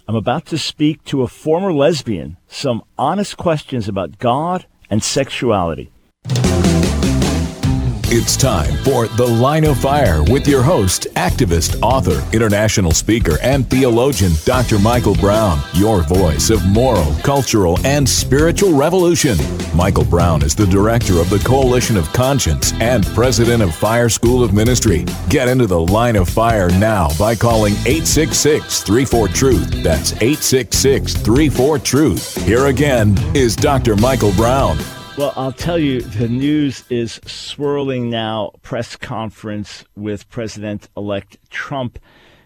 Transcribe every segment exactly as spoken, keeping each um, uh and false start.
I'm about to speak to a former lesbian some honest questions about God and sexuality. It's time for The Line of Fire with your host, activist, author, international speaker, and theologian, Doctor Michael Brown, your voice of moral, cultural, and spiritual revolution. Michael Brown is the director of the Coalition of Conscience and president of Fire School of Ministry. Get into The Line of Fire now by calling eight six six, three four, TRUTH. That's eight six six, three four, TRUTH. Here again is Doctor Michael Brown. Well, I'll tell you, the news is swirling now. Press conference with President-elect Trump.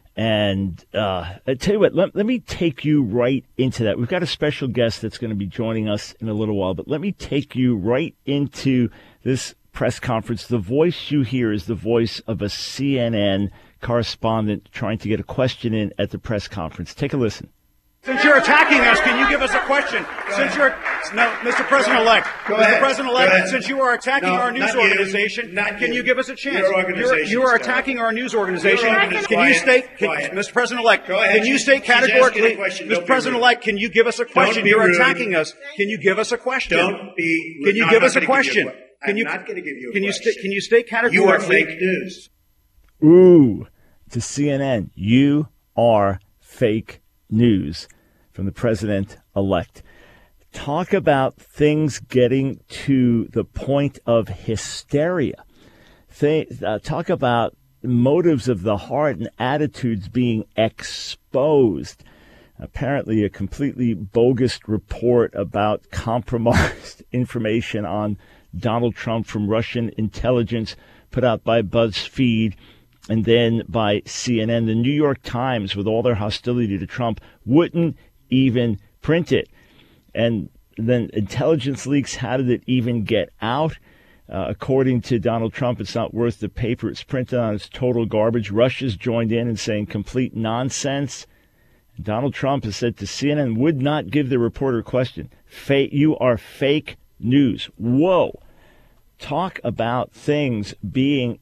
And uh, I tell you what, let, let me take you right into that. We've got a special guest that's going to be joining us in a little while, but let me take you right into this press conference. The voice you hear is the voice of a C N N correspondent trying to get a question in at the press conference. Take a listen. Since you're attacking us, can you give us a question? Go since ahead. you're no, Mister President-elect, Mister President-elect, since you are attacking no, our news organization, you, can you. you give us a chance? Your organization you are attacking our news organization. Can quiet, you state, can, Mister President-elect, can you state categorically, Mister President-elect, can you give us a question? You're rude. attacking us. Can you give us a question? Don't be. Can you no, give us a question? You a, can you? I'm not going to give you a can question. You sta- can you state categorically? You are fake news. Ooh, to C N N, you are fake news. From the president-elect. Talk about things getting to the point of hysteria. Th- uh, talk about motives of the heart and attitudes being exposed. Apparently a completely bogus report about compromised information on Donald Trump from Russian intelligence put out by BuzzFeed and then by C N N. The New York Times, with all their hostility to Trump, wouldn't even print it. And then intelligence leaks, how did it even get out? Uh, according to Donald Trump, it's not worth the paper it's printed on. It's total garbage. Russia's joined in and saying complete nonsense. Donald Trump has said to C N N, would not give the reporter a question. Fa- you are fake news. Whoa. Talk about things being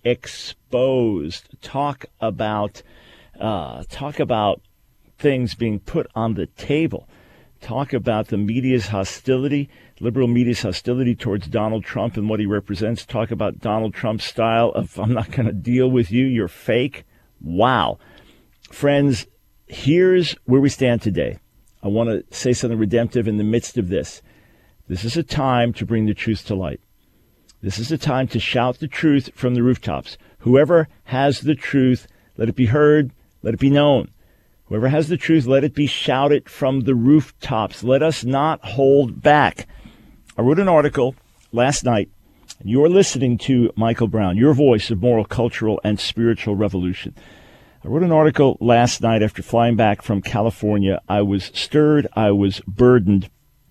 exposed. Talk about, uh, talk about things being put on the table. Talk about the media's hostility, liberal media's hostility towards Donald Trump and what he represents. Talk about Donald Trump's style of, I'm not going to deal with you, you're fake. Wow. Friends, here's where we stand today. I want to say something redemptive in the midst of this. This is a time to bring the truth to light. This is a time to shout the truth from the rooftops. Whoever has the truth, let it be heard, let it be known. Whoever has the truth, let it be shouted from the rooftops. Let us not hold back. I wrote an article last night, and you're listening to Michael Brown, your voice of moral, cultural, and spiritual revolution. I wrote an article last night after flying back from California. I was stirred, I was burdened,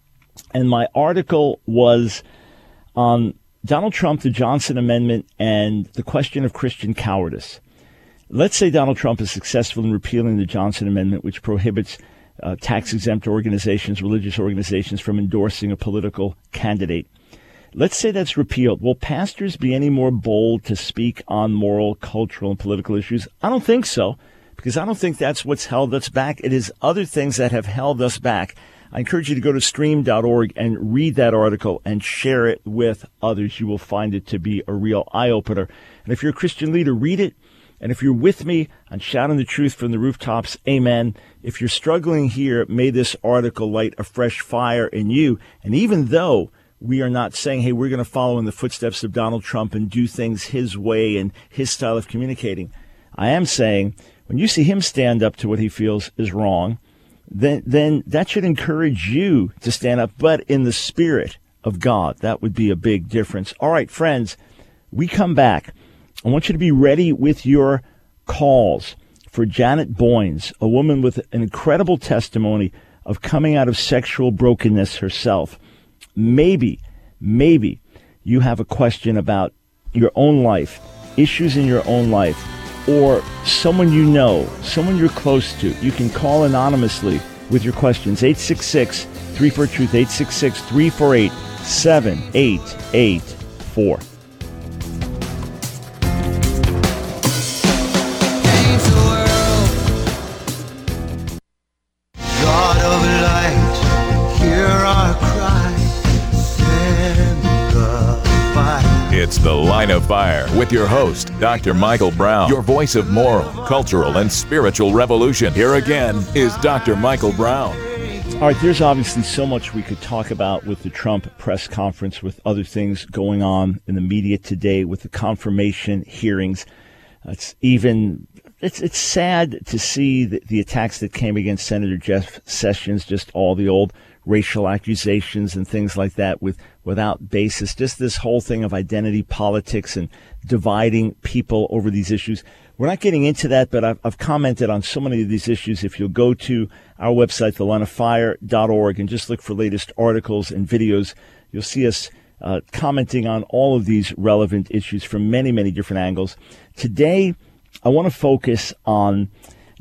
and my article was on Donald Trump, the Johnson Amendment, and the question of Christian cowardice. Let's say Donald Trump is successful in repealing the Johnson Amendment, which prohibits uh, tax-exempt organizations, religious organizations, from endorsing a political candidate. Let's say that's repealed. Will pastors be any more bold to speak on moral, cultural, and political issues? I don't think so, because I don't think that's what's held us back. It is other things that have held us back. I encourage you to go to stream dot org and read that article and share it with others. You will find it to be a real eye-opener. And if you're a Christian leader, read it. And if you're with me on shouting the truth from the rooftops, amen. If you're struggling here, may this article light a fresh fire in you. And even though we are not saying, hey, we're going to follow in the footsteps of Donald Trump and do things his way and his style of communicating, I am saying when you see him stand up to what he feels is wrong, then then that should encourage you to stand up, but in the spirit of God. That would be a big difference. All right, friends, we come back. I want you to be ready with your calls for Janet Boynes, a woman with an incredible testimony of coming out of sexual brokenness herself. Maybe, maybe you have a question about your own life, issues in your own life, or someone you know, someone you're close to. You can call anonymously with your questions. eight six six, three four, TRUTH, eight six six, three four eight, seven eight eight four. It's The Line of Fire with your host, Doctor Michael Brown, your voice of moral, cultural, and spiritual revolution. Here again is Doctor Michael Brown. All right, there's obviously so much we could talk about with the Trump press conference, with other things going on in the media today, with the confirmation hearings. It's even it's it's sad to see the, the attacks that came against Senator Jeff Sessions, just all the old racial accusations and things like that with without basis. Just this whole thing of identity politics and dividing people over these issues. We're not getting into that, but I've, I've commented on so many of these issues. If you'll go to our website, the line of fire dot org, and just look for latest articles and videos, you'll see us uh, commenting on all of these relevant issues from many, many different angles. Today, I want to focus on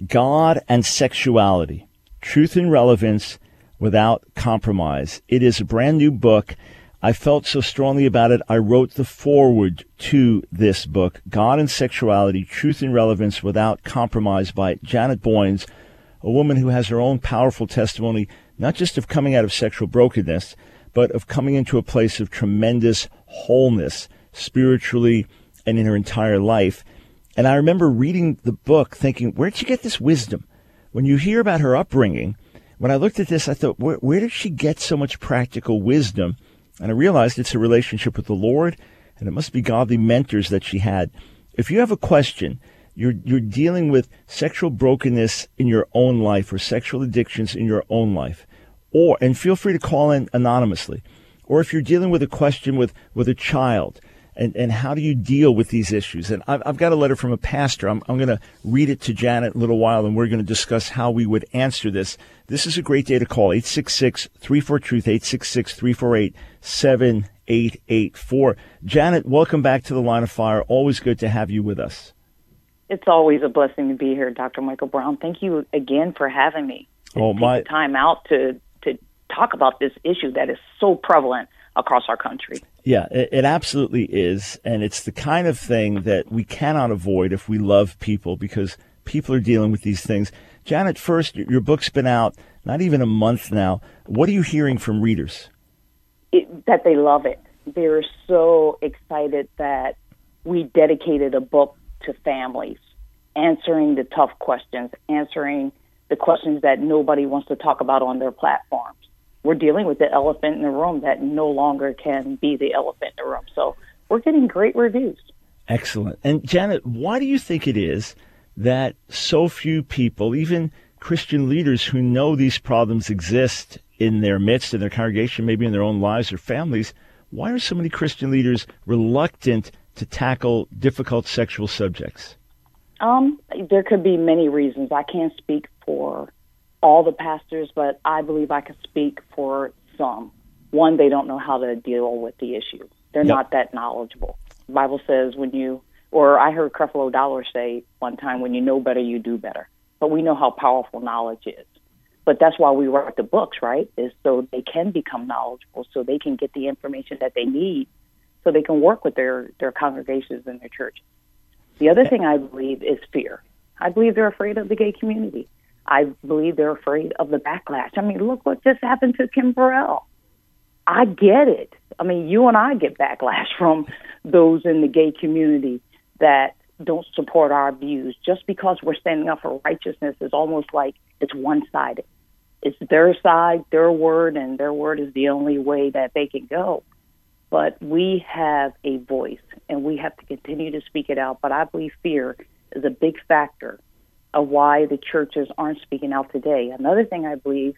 God and sexuality, truth and relevance without compromise. It is a brand new book. I felt so strongly about it, I wrote the foreword to this book, God and Sexuality, Truth and Relevance Without Compromise, by Janet Boynes, a woman who has her own powerful testimony, not just of coming out of sexual brokenness, but of coming into a place of tremendous wholeness, spiritually and in her entire life. And I remember reading the book thinking, where did she get this wisdom? When you hear about her upbringing, when I looked at this, I thought, where, where did she get so much practical wisdom? And I realized it's a relationship with the Lord, and it must be godly mentors that she had. If you have a question, you're you're dealing with sexual brokenness in your own life or sexual addictions in your own life, or and feel free to call in anonymously. Or if you're dealing with a question with, with a child, and, and how do you deal with these issues? And I've, I've got a letter from a pastor. I'm, I'm going to read it to Janet in a little while, and we're going to discuss how we would answer this. This is a great day to call, eight six six, three four, TRUTH, eight six six, three four eight, seven eight eight four. Janet, welcome back to the Line of Fire. Always good to have you with us. It's always a blessing to be here, Doctor Michael Brown. Thank you again for having me. Oh, take my the time out to, to talk about this issue that is so prevalent across our country. Yeah, it, it absolutely is. And it's the kind of thing that we cannot avoid if we love people, because people are dealing with these things. Janet, first, your book's been out not even a month now. What are you hearing from readers? It, that they love it. They're so excited that we dedicated a book to families, answering the tough questions, answering the questions that nobody wants to talk about on their platforms. We're dealing with the elephant in the room that no longer can be the elephant in the room. So we're getting great reviews. Excellent. And Janet, why do you think it is that so few people, even Christian leaders who know these problems exist in their midst, in their congregation, maybe in their own lives or families, why are so many Christian leaders reluctant to tackle difficult sexual subjects? Um, there could be many reasons. I can't speak for all the pastors, but I believe I can speak for some. One, they don't know how to deal with the issue. They're yep. not that knowledgeable. The Bible says when you, or I heard Creflo Dollar say one time, when you know better, you do better. But we know how powerful knowledge is. But that's why we write the books, right? Is so they can become knowledgeable, so they can get the information that they need, so they can work with their, their congregations and their churches. The other thing I believe is fear. I believe they're afraid of the gay community. I believe they're afraid of the backlash. I mean, look what just happened to Kim Burrell. I get it. I mean, you and I get backlash from those in the gay community that don't support our views. Just because we're standing up for righteousness is almost like it's one-sided. It's their side, their word, and their word is the only way that they can go. But we have a voice, and we have to continue to speak it out. But I believe fear is a big factor of why the churches aren't speaking out today. Another thing I believe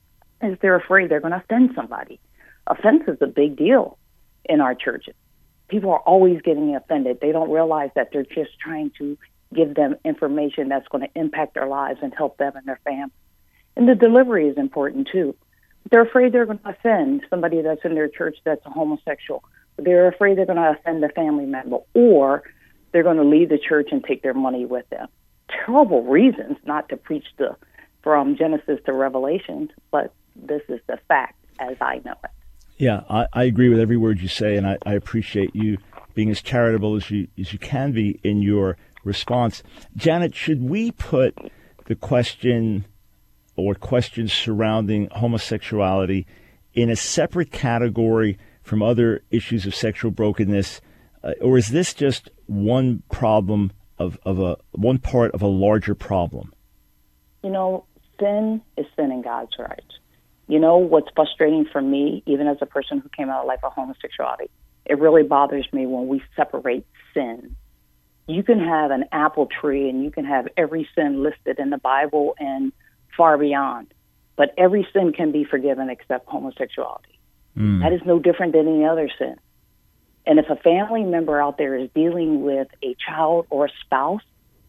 is they're afraid they're going to offend somebody. Offense is a big deal in our churches. People are always getting offended. They don't realize that they're just trying to give them information that's going to impact their lives and help them and their family. And the delivery is important, too. They're afraid they're going to offend somebody that's in their church that's a homosexual. They're afraid they're going to offend a family member, or they're going to leave the church and take their money with them. Terrible reasons not to preach the from Genesis to Revelation, but this is the fact as I know it. Yeah, I, I agree with every word you say, and I, I appreciate you being as charitable as you as you can be in your response. Janet, should we put the question or questions surrounding homosexuality in a separate category from other issues of sexual brokenness, uh, or is this just one problem of, of a one part of a larger problem? You know, sin is sin in God's right. You know, what's frustrating for me, even as a person who came out of a life of homosexuality, it really bothers me when we separate sin. You can have an apple tree and you can have every sin listed in the Bible and far beyond, but every sin can be forgiven except homosexuality. Mm. That is no different than any other sin. And if a family member out there is dealing with a child or a spouse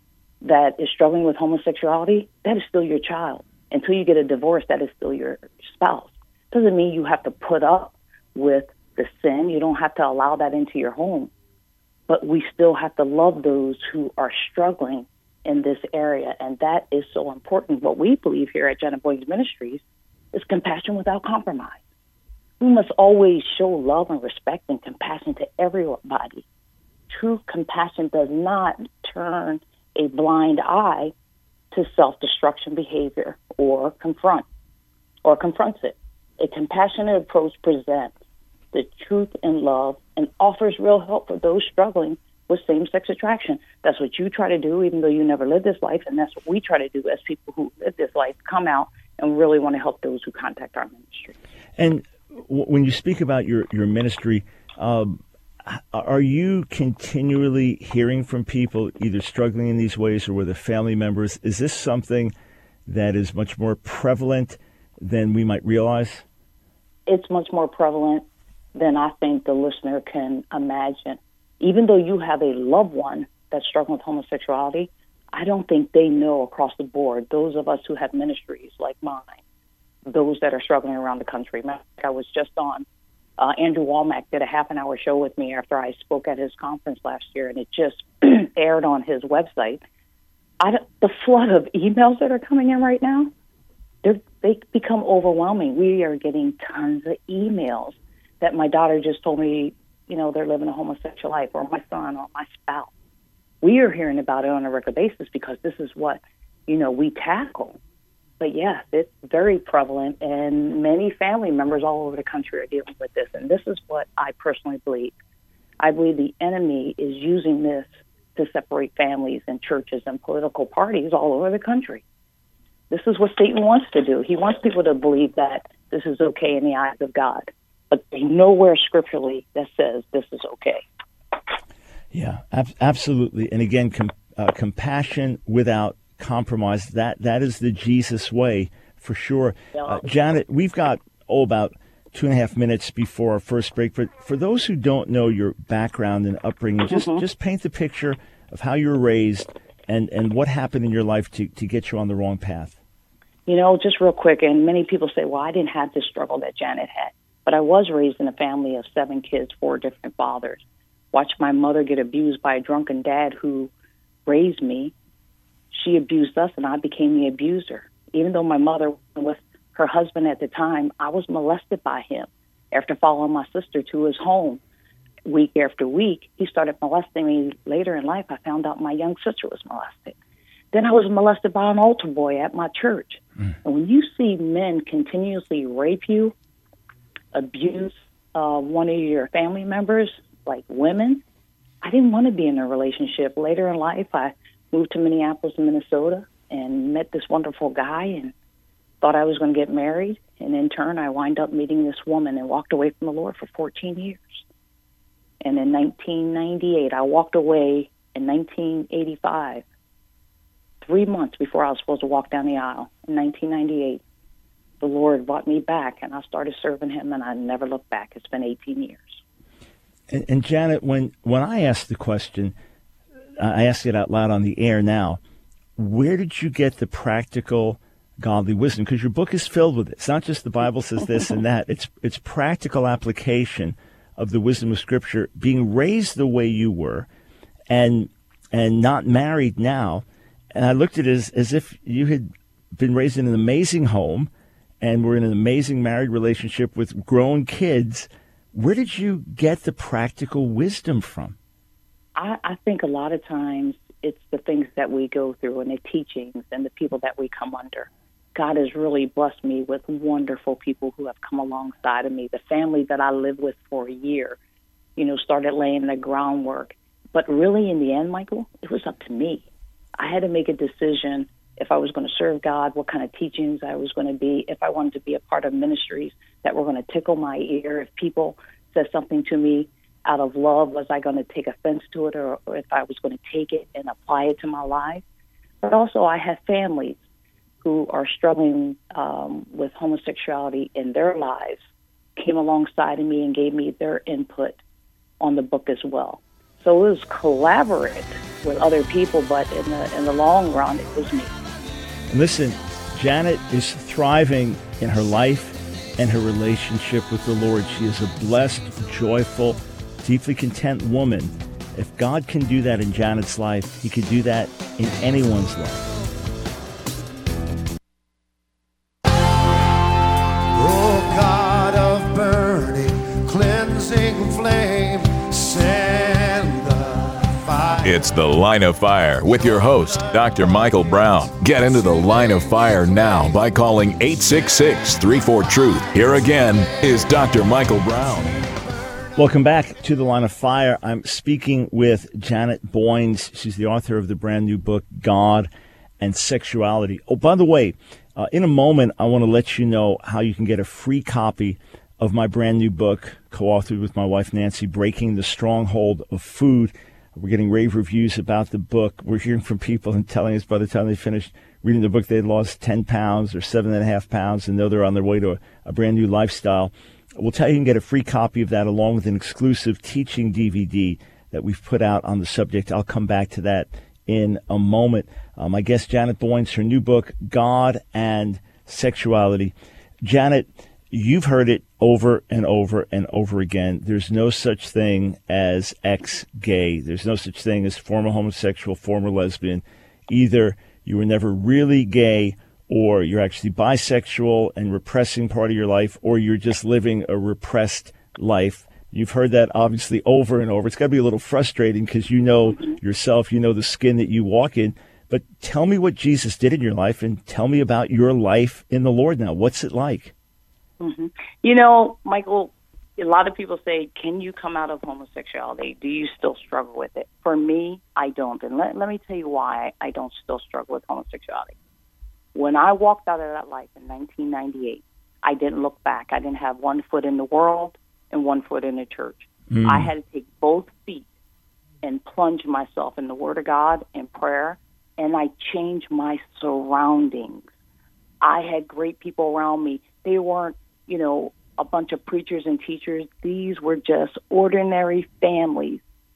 that is struggling with homosexuality, that is still your child. Until you get a divorce, that is still your spouse. Doesn't mean you have to put up with the sin. You don't have to allow that into your home. But we still have to love those who are struggling in this area, and that is so important. What we believe here at Janet Boynes Ministries is compassion without compromise. We must always show love and respect and compassion to everybody. True compassion does not turn a blind eye to self-destruction behavior or confront or confronts it. A compassionate approach presents the truth in love and offers real help for those struggling with same-sex attraction. That's what you try to do, even though you never lived this life, and that's what we try to do as people who live this life, come out and really want to help those who contact our ministry. And w- when you speak about your, your ministry, um, are you continually hearing from people either struggling in these ways or with their family members? Is this something that is much more prevalent than we might realize? It's much more prevalent than I think the listener can imagine. Even though you have a loved one that's struggling with homosexuality, I don't think they know across the board, those of us who have ministries like mine, those that are struggling around the country. I was just on, uh, Andrew Womack did a half an hour show with me after I spoke at his conference last year, and it just aired on his website. I the flood of emails that are coming in right now, they become overwhelming. We are getting tons of emails that my daughter just told me, you know, they're living a homosexual life, or my son, or my spouse. We are hearing about it on a regular basis because this is what, you know, we tackle. But yes, it's very prevalent, and many family members all over the country are dealing with this. And this is what I personally believe. I believe the enemy is using this to separate families and churches and political parties all over the country. This is what Satan wants to do. He wants people to believe that this is okay in the eyes of God. But there's nowhere scripturally that says this is okay. Yeah, ab- absolutely. And again, com- uh, compassion without compromise, that, that is the Jesus way for sure. Yeah. Uh, Janet, we've got, oh, about two and a half minutes before our first break. But for those who don't know your background and upbringing, just, mm-hmm. just paint the picture of how you were raised and, and what happened in your life to, to get you on the wrong path. You know, just real quick, and many people say, well, I didn't have the struggle that Janet had. But I was raised in a family of seven kids, four different fathers. Watched my mother get abused by a drunken dad who raised me. She abused us, and I became the abuser. Even though my mother was her husband at the time, I was molested by him. After following my sister to his home week after week, he started molesting me. Later in life, I found out my young sister was molested. Then I was molested by an altar boy at my church. Mm. And when you see men continuously rape you, abuse uh, one of your family members, like women, I didn't want to be in a relationship. Later in life, I moved to Minneapolis, Minnesota, and met this wonderful guy and thought I was going to get married. And in turn, I wind up meeting this woman and walked away from the Lord for fourteen years. And in nineteen ninety-eight, I walked away in nineteen eighty-five, three months before I was supposed to walk down the aisle. In nineteen ninety-eight, the Lord brought me back, and I started serving him, and I never looked back. It's been eighteen years. And, and Janet, when, when I asked the question, I asked it out loud on the air now, where did you get the practical godly wisdom? Because your book is filled with it. It's not just the Bible says this and that. It's it's practical application of the wisdom of Scripture, being raised the way you were and and not married now. And I looked at it as, as if you had been raised in an amazing home and were in an amazing married relationship with grown kids. Where did you get the practical wisdom from? I, I think a lot of times it's the things that we go through and the teachings and the people that we come under. God has really blessed me with wonderful people who have come alongside of me. The family that I lived with for a year you know, started laying the groundwork. But really, in the end, Michael, it was up to me. I had to make a decision if I was going to serve God, what kind of teachings I was going to be, if I wanted to be a part of ministries that were going to tickle my ear, if people said something to me out of love, was I going to take offense to it, or, or if I was going to take it and apply it to my life. But also, I have families who are struggling um, with homosexuality in their lives, came alongside of me and gave me their input on the book as well. So it was collaborate with other people, but in the in the long run, it was me. And listen, Janet is thriving in her life and her relationship with the Lord. She is a blessed, joyful, deeply content woman. If God can do that in Janet's life, he could do that in anyone's life. Oh, God of burning, cleansing flame, send the fire. It's The Line of Fire with your host, Doctor Michael Brown. Get into the Line of Fire now by calling eight six six, three four, truth. Here again is Doctor Michael Brown. Welcome back to The Line of Fire. I'm speaking with Janet Boynes. She's the author of the brand new book, God and Sexuality. Oh, by the way, uh, in a moment, I want to let you know how you can get a free copy of my brand new book, co-authored with my wife, Nancy, Breaking the Stronghold of Food. We're getting rave reviews about the book. We're hearing from people and telling us by the time they finished reading the book, they'd lost ten pounds or seven and a half pounds and know they're on their way to a, a brand new lifestyle. We'll tell you you can get a free copy of that along with an exclusive teaching D V D that we've put out on the subject. I'll come back to that in a moment. Uh, my guest, Janet Boynes, her new book, God and Sexuality. Janet, you've heard it over and over and over again. There's no such thing as ex-gay. There's no such thing as former homosexual, former lesbian. Either you were never really gay, or you're actually bisexual and repressing part of your life, or you're just living a repressed life. You've heard that obviously over and over. It's got to be a little frustrating because you know yourself, you know the skin that you walk in. But tell me what Jesus did in your life and tell me about your life in the Lord now. What's it like? Mm-hmm. You know, Michael, a lot of people say, can you come out of homosexuality? Do you still struggle with it? For me, I don't. And let, let me tell you why I don't still struggle with homosexuality. When I walked out of that life in nineteen ninety-eight, I didn't look back. I didn't have one foot in the world and one foot in the church. Mm. I had to take both feet and plunge myself in the Word of God and prayer, and I changed my surroundings. I had great people around me. They weren't, you know, a bunch of preachers and teachers. These were just ordinary families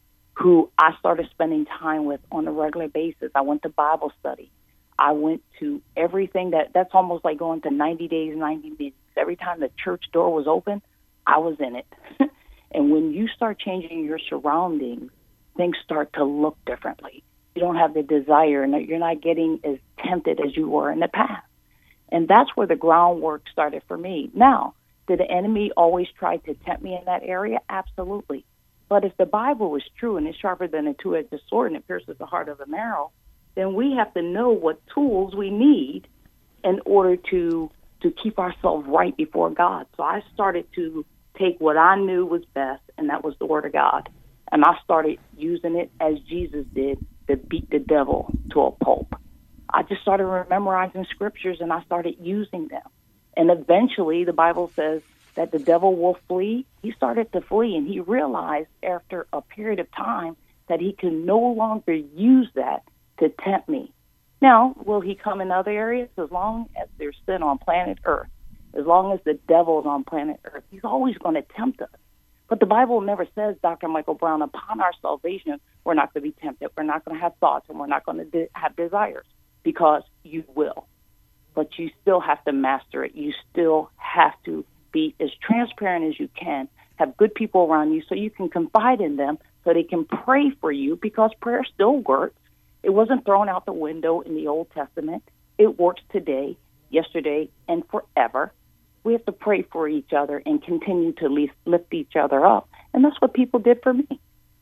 who I started spending time with on a regular basis. I went to Bible study. I went to everything that, that's almost like going to ninety days, ninety minutes. Every time the church door was open, I was in it. And when you start changing your surroundings, things start to look differently. You don't have the desire, and you're not getting as tempted as you were in the past. And that's where the groundwork started for me. Now, did the enemy always try to tempt me in that area? Absolutely. But if the Bible is true and it's sharper than a two-edged sword and it pierces the heart of the marrow, then we have to know what tools we need in order to to keep ourselves right before God. So I started to take what I knew was best, and that was the Word of God. And I started using it as Jesus did to beat the devil to a pulp. I just started memorizing scriptures, and I started using them. And eventually, the Bible says that the devil will flee. He started to flee, and he realized after a period of time that he could no longer use that to tempt me. Now, will he come in other areas? As long as there's sin on planet Earth, as long as the devil is on planet Earth, he's always going to tempt us. But the Bible never says, Doctor Michael Brown, upon our salvation, we're not going to be tempted. We're not going to have thoughts, and we're not going to de- have desires, because you will. But you still have to master it. You still have to be as transparent as you can, have good people around you so you can confide in them, so they can pray for you, because prayer still works. It wasn't thrown out the window in the Old Testament. It works today, yesterday, and forever. We have to pray for each other and continue to lift each other up. And that's what people did for me.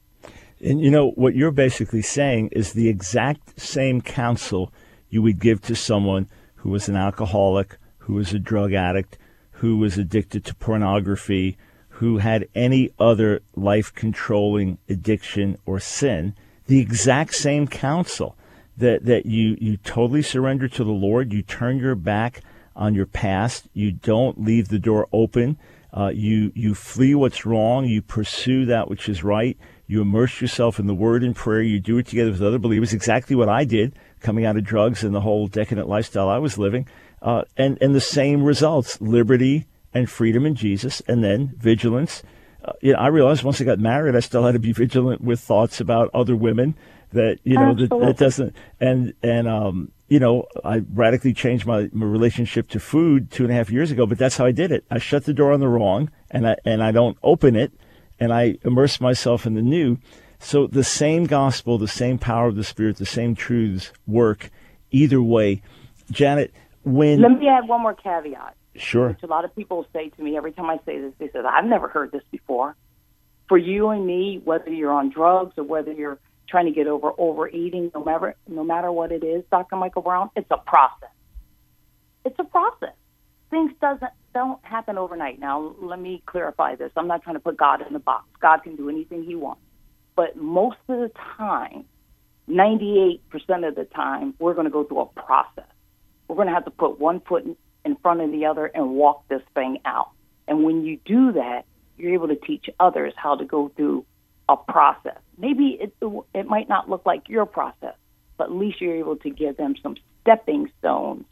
And, you know, what you're basically saying is the exact same counsel you would give to someone who was an alcoholic, who was a drug addict, who was addicted to pornography, who had any other life-controlling addiction or sin, the exact same counsel, that, that you, you totally surrender to the Lord, you turn your back on your past, you don't leave the door open, uh, you, you flee what's wrong, you pursue that which is right, you immerse yourself in the Word and prayer, you do it together with other believers, exactly what I did coming out of drugs and the whole decadent lifestyle I was living, uh, and, and the same results, liberty and freedom in Jesus, and then vigilance. Uh, you know, I realized once I got married, I still had to be vigilant with thoughts about other women that, you know, that, that doesn't, and, and, um, you know, I radically changed my, my relationship to food two and a half years ago, but that's how I did it. I shut the door on the wrong, and I, and I don't open it, and I immerse myself in the new. So the same gospel, the same power of the Spirit, the same truths work either way. Janet, when... Let me add one more caveat. Sure. Which a lot of people say to me every time I say this, they say, I've never heard this before. For you and me, whether you're on drugs or whether you're trying to get over overeating, no matter, no matter what it is, Doctor Michael Brown, it's a process. It's a process. Things doesn't don't happen overnight. Now, let me clarify this. I'm not trying to put God in the box. God can do anything he wants. But most of the time, ninety-eight percent of the time, we're going to go through a process. We're going to have to put one foot in, in front of the other and walk this thing out. And when you do that, you're able to teach others how to go through a process. Maybe it, it might not look like your process, but at least you're able to give them some stepping stones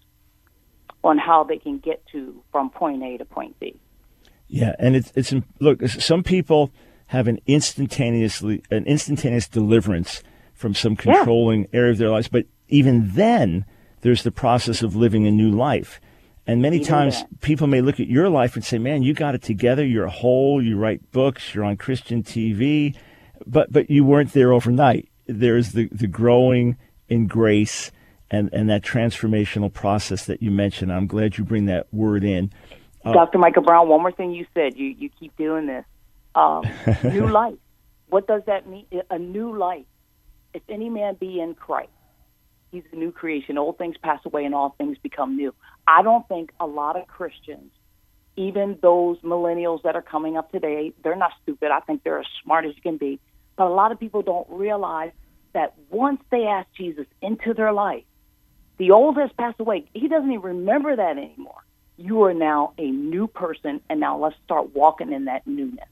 on how they can get to from point A to point B. Yeah, and it's it's look, some people have an instantaneously an instantaneous deliverance from some controlling yeah. area of their lives, but even then, there's the process of living a new life. And many even times, that. people may look at your life and say, "Man, you got it together. You're whole. You write books. You're on Christian T V," but but you weren't there overnight. There's the the growing in grace. And, and that transformational process that you mentioned. I'm glad you bring that word in. Uh, Doctor Michael Brown, one more thing you said. You, you keep doing this. Um, new life. What does that mean? A new life. If any man be in Christ, he's a new creation. Old things pass away and all things become new. I don't think a lot of Christians, even those millennials that are coming up today, they're not stupid. I think they're as smart as you can be. But a lot of people don't realize that once they ask Jesus into their life, the old has passed away. He doesn't even remember that anymore. You are now a new person, and now let's start walking in that newness.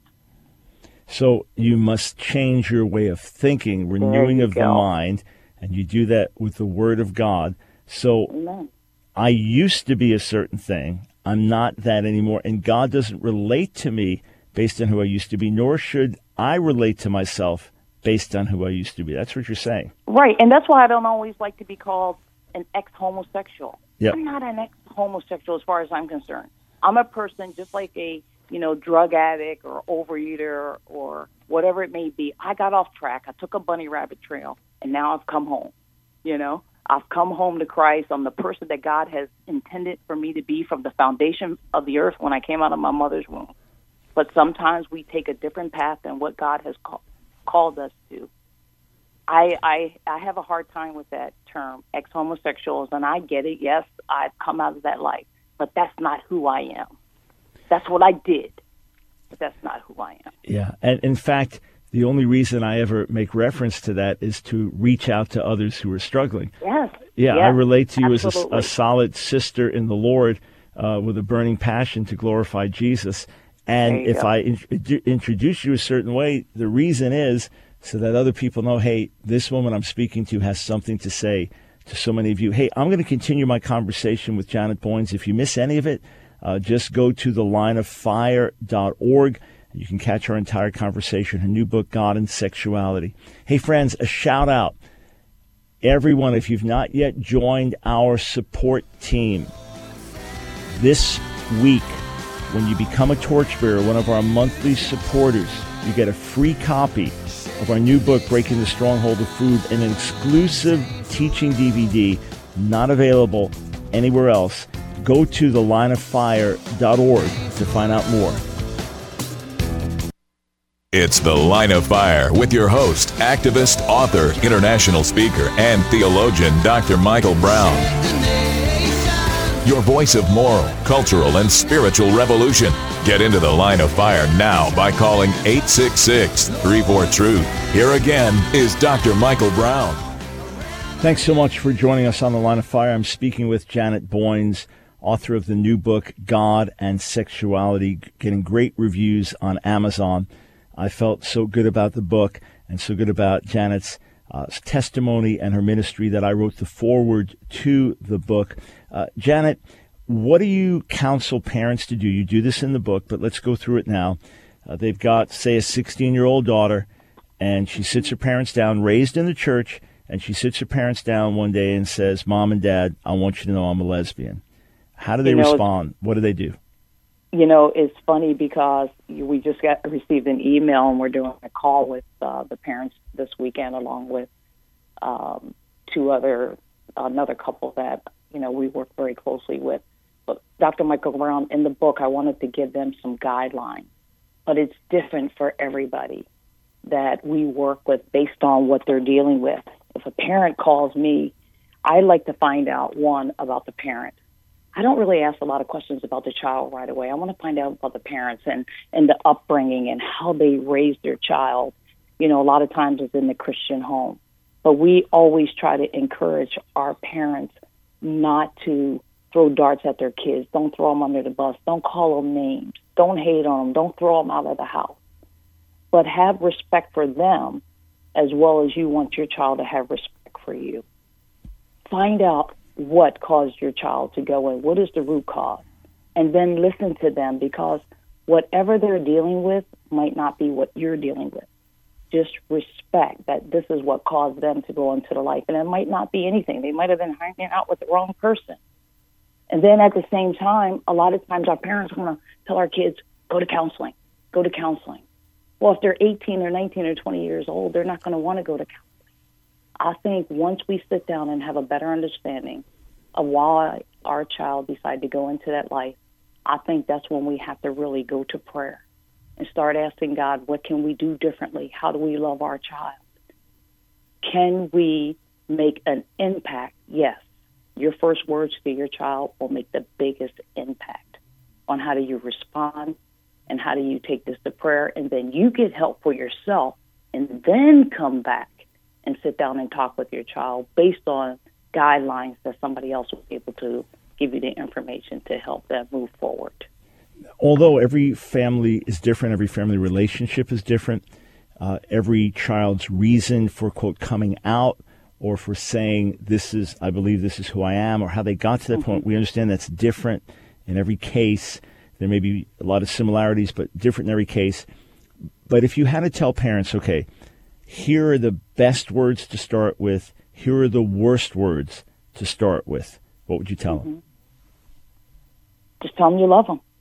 So you must change your way of thinking, renewing of go. the mind, and you do that with the Word of God. So Amen. I used to be a certain thing. I'm not that anymore, and God doesn't relate to me based on who I used to be, nor should I relate to myself based on who I used to be. That's what you're saying. Right, and that's why I don't always like to be called an ex-homosexual. Yep. I'm not an ex-homosexual as far as I'm concerned. I'm a person just like a, you know, drug addict or overeater or whatever it may be. I got off track. I took a bunny rabbit trail, and now I've come home. You know, I've come home to Christ. I'm the person that God has intended for me to be from the foundation of the earth when I came out of my mother's womb. But sometimes we take a different path than what God has call, called us to. I, I I have a hard time with that term, ex-homosexuals, and I get it. Yes, I've come out of that life, but that's not who I am. That's what I did, but that's not who I am. Yeah, and in fact, the only reason I ever make reference to that is to reach out to others who are struggling. Yes. Yeah, yes, I relate to you absolutely. as a, a solid sister in the Lord uh, with a burning passion to glorify Jesus. And if go. I in, introduce you a certain way, the reason is so that other people know, hey, this woman I'm speaking to has something to say to so many of you. Hey, I'm going to continue my conversation with Janet Boynes. If you miss any of it, uh, just go to the line of fire dot org. You can catch our entire conversation, her new book, God and Sexuality. Hey, friends, a shout out. Everyone, if you've not yet joined our support team, this week, when you become a torchbearer, one of our monthly supporters, you get a free copy of our new book, Breaking the Stronghold of Food, and an exclusive teaching D V D not available anywhere else. Go to the line of fire dot org to find out more. It's The Line of Fire with your host, activist, author, international speaker, and theologian, Doctor Michael Brown. your voice of moral, cultural, and spiritual revolution. Get into the Line of Fire now by calling eight six six, three four, truth. Here again is Doctor Michael Brown. Thanks so much for joining us on the Line of Fire. I'm speaking with Janet Boynes, author of the new book, God and Sexuality, getting great reviews on Amazon. I felt so good about the book and so good about Janet's uh, testimony and her ministry that I wrote the foreword to the book. Uh, Janet, what do you counsel parents to do? You do this in the book, but let's go through it now. Uh, they've got, say, a sixteen-year-old daughter, and she sits her parents down, raised in the church, and she sits her parents down one day and says, Mom and Dad, I want you to know I'm a lesbian. How do they you know, respond? What do they do? You know, it's funny because we just got received an email, and we're doing a call with uh, the parents this weekend, along with um, two other, another couple that, you know, we work very closely with. But Doctor Michael Brown, in the book, I wanted to give them some guidelines, but it's different for everybody that we work with based on what they're dealing with. If a parent calls me, I like to find out, one, about the parent. I don't really ask a lot of questions about the child right away. I want to find out about the parents and, and the upbringing and how they raised their child. You know, a lot of times it's in the Christian home. But we always try to encourage our parents not to throw darts at their kids. Don't throw them under the bus. Don't call them names. Don't hate on them. Don't throw them out of the house. But have respect for them as well as you want your child to have respect for you. Find out what caused your child to go in. What is the root cause? And then listen to them, because whatever they're dealing with might not be what you're dealing with. Just respect that this is what caused them to go into the life. And it might not be anything. They might have been hanging out with the wrong person. And then at the same time, a lot of times our parents want to tell our kids, go to counseling, go to counseling. Well, if they're eighteen or nineteen or twenty years old, they're not going to want to go to counseling. I think once we sit down and have a better understanding of why our child decided to go into that life, I think that's when we have to really go to prayer and start asking God, what can we do differently? How do we love our child? Can we make an impact? Yes. Your first words to your child will make the biggest impact on how do you respond and how do you take this to prayer, and then you get help for yourself and then come back and sit down and talk with your child based on guidelines that somebody else will be able to give you the information to help them move forward. Although every family is different, every family relationship is different, uh, every child's reason for, quote, coming out or for saying, this is, I believe this is who I am, or how they got to that mm-hmm. point, we understand that's different in every case. There may be a lot of similarities, but different in every case. But if you had to tell parents, okay, here are the best words to start with, here are the worst words to start with, what would you tell mm-hmm. them? Just tell them you love them.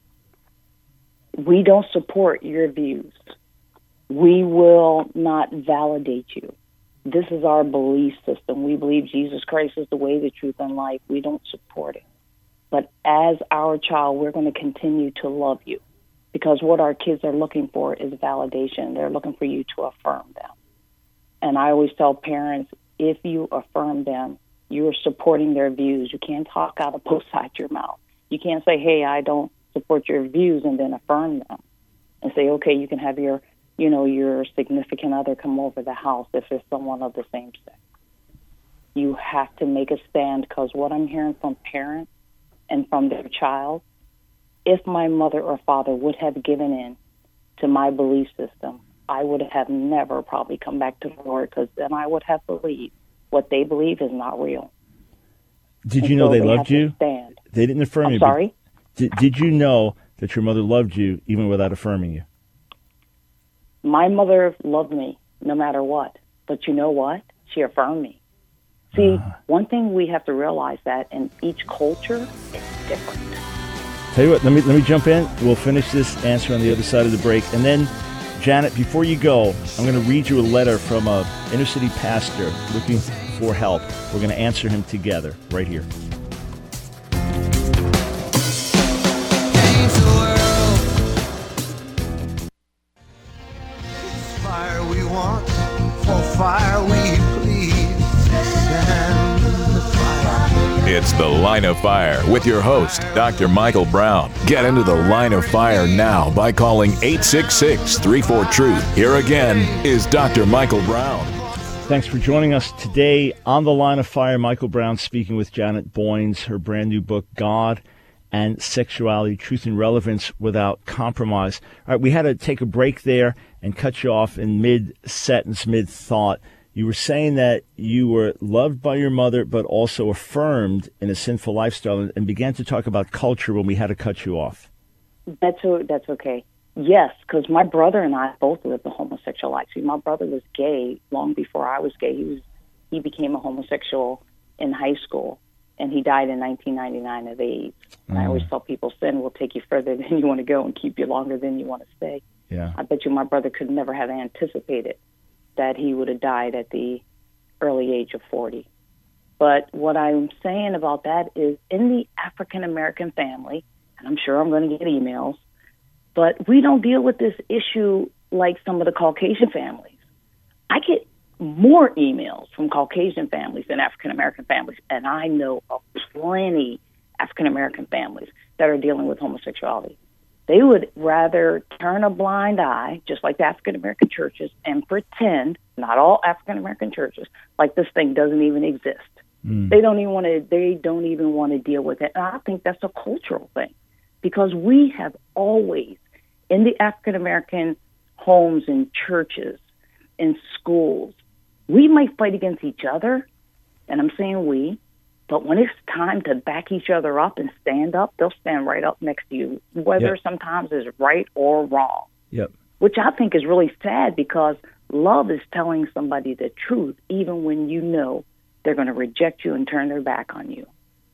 We don't support your views. We will not validate you. This is our belief system. We believe Jesus Christ is the way, the truth, and life. We don't support it. But as our child, we're going to continue to love you, because what our kids are looking for is validation. They're looking for you to affirm them. And I always tell parents, if you affirm them, you're supporting their views. You can't talk out of both sides of your mouth. You can't say, hey, I don't support your views, and then affirm them and say, okay, you can have your, you know, your significant other come over the house if it's someone of the same sex. You have to make a stand, because what I'm hearing from parents and from their child, if my mother or father would have given in to my belief system, I would have never probably come back to the Lord, because then I would have believed what they believe is not real. Did and you know so they, they loved you? Stand. They didn't affirm I'm you. Sorry? Did, did you know that your mother loved you even without affirming you? My mother loved me no matter what. But you know what? She affirmed me. See, uh, one thing we have to realize that in each culture, it's different. Tell you what, let me let me jump in. We'll finish this answer on the other side of the break. And then, Janet, before you go, I'm going to read you a letter from a inner city pastor looking for help. We're going to answer him together right here. Fire we want, for fire we please. Stand the fire. It's The Line of Fire with your host, Doctor Michael Brown. Get into the Line of Fire now by calling eight six six, three four, TRUTH. Here again is Doctor Michael Brown. Thanks for joining us today on The Line of Fire. Michael Brown speaking with Janet Boynes, her brand new book, God and Sexuality, Truth and Relevance Without Compromise. All right, we had to take a break there and cut you off in mid-sentence, mid-thought. You were saying that you were loved by your mother, but also affirmed in a sinful lifestyle, and, and began to talk about culture when we had to cut you off. That's that's okay. Yes, because my brother and I both lived a homosexual life. See, my brother was gay long before I was gay. He was he became a homosexual in high school, and he died in nineteen ninety-nine of AIDS. And mm. I always tell people, sin will take you further than you want to go and keep you longer than you want to stay. Yeah, I bet you my brother could never have anticipated that he would have died at the early age of forty. But what I'm saying about that is in the African-American family, and I'm sure I'm going to get emails, but we don't deal with this issue like some of the Caucasian families. I get more emails from Caucasian families than African-American families, and I know of plenty African-American families that are dealing with homosexuality. They would rather turn a blind eye, just like the African-American churches, and pretend, not all African-American churches, like this thing doesn't even exist. Mm. They don't even want to. They don't even want to deal with it. And I think that's a cultural thing, because we have always, in the African-American homes and churches and schools, we might fight against each other, and I'm saying we, but when it's time to back each other up and stand up, they'll stand right up next to you, whether yep. sometimes is right or wrong. Yep. Which I think is really sad, because love is telling somebody the truth, even when you know they're going to reject you and turn their back on you.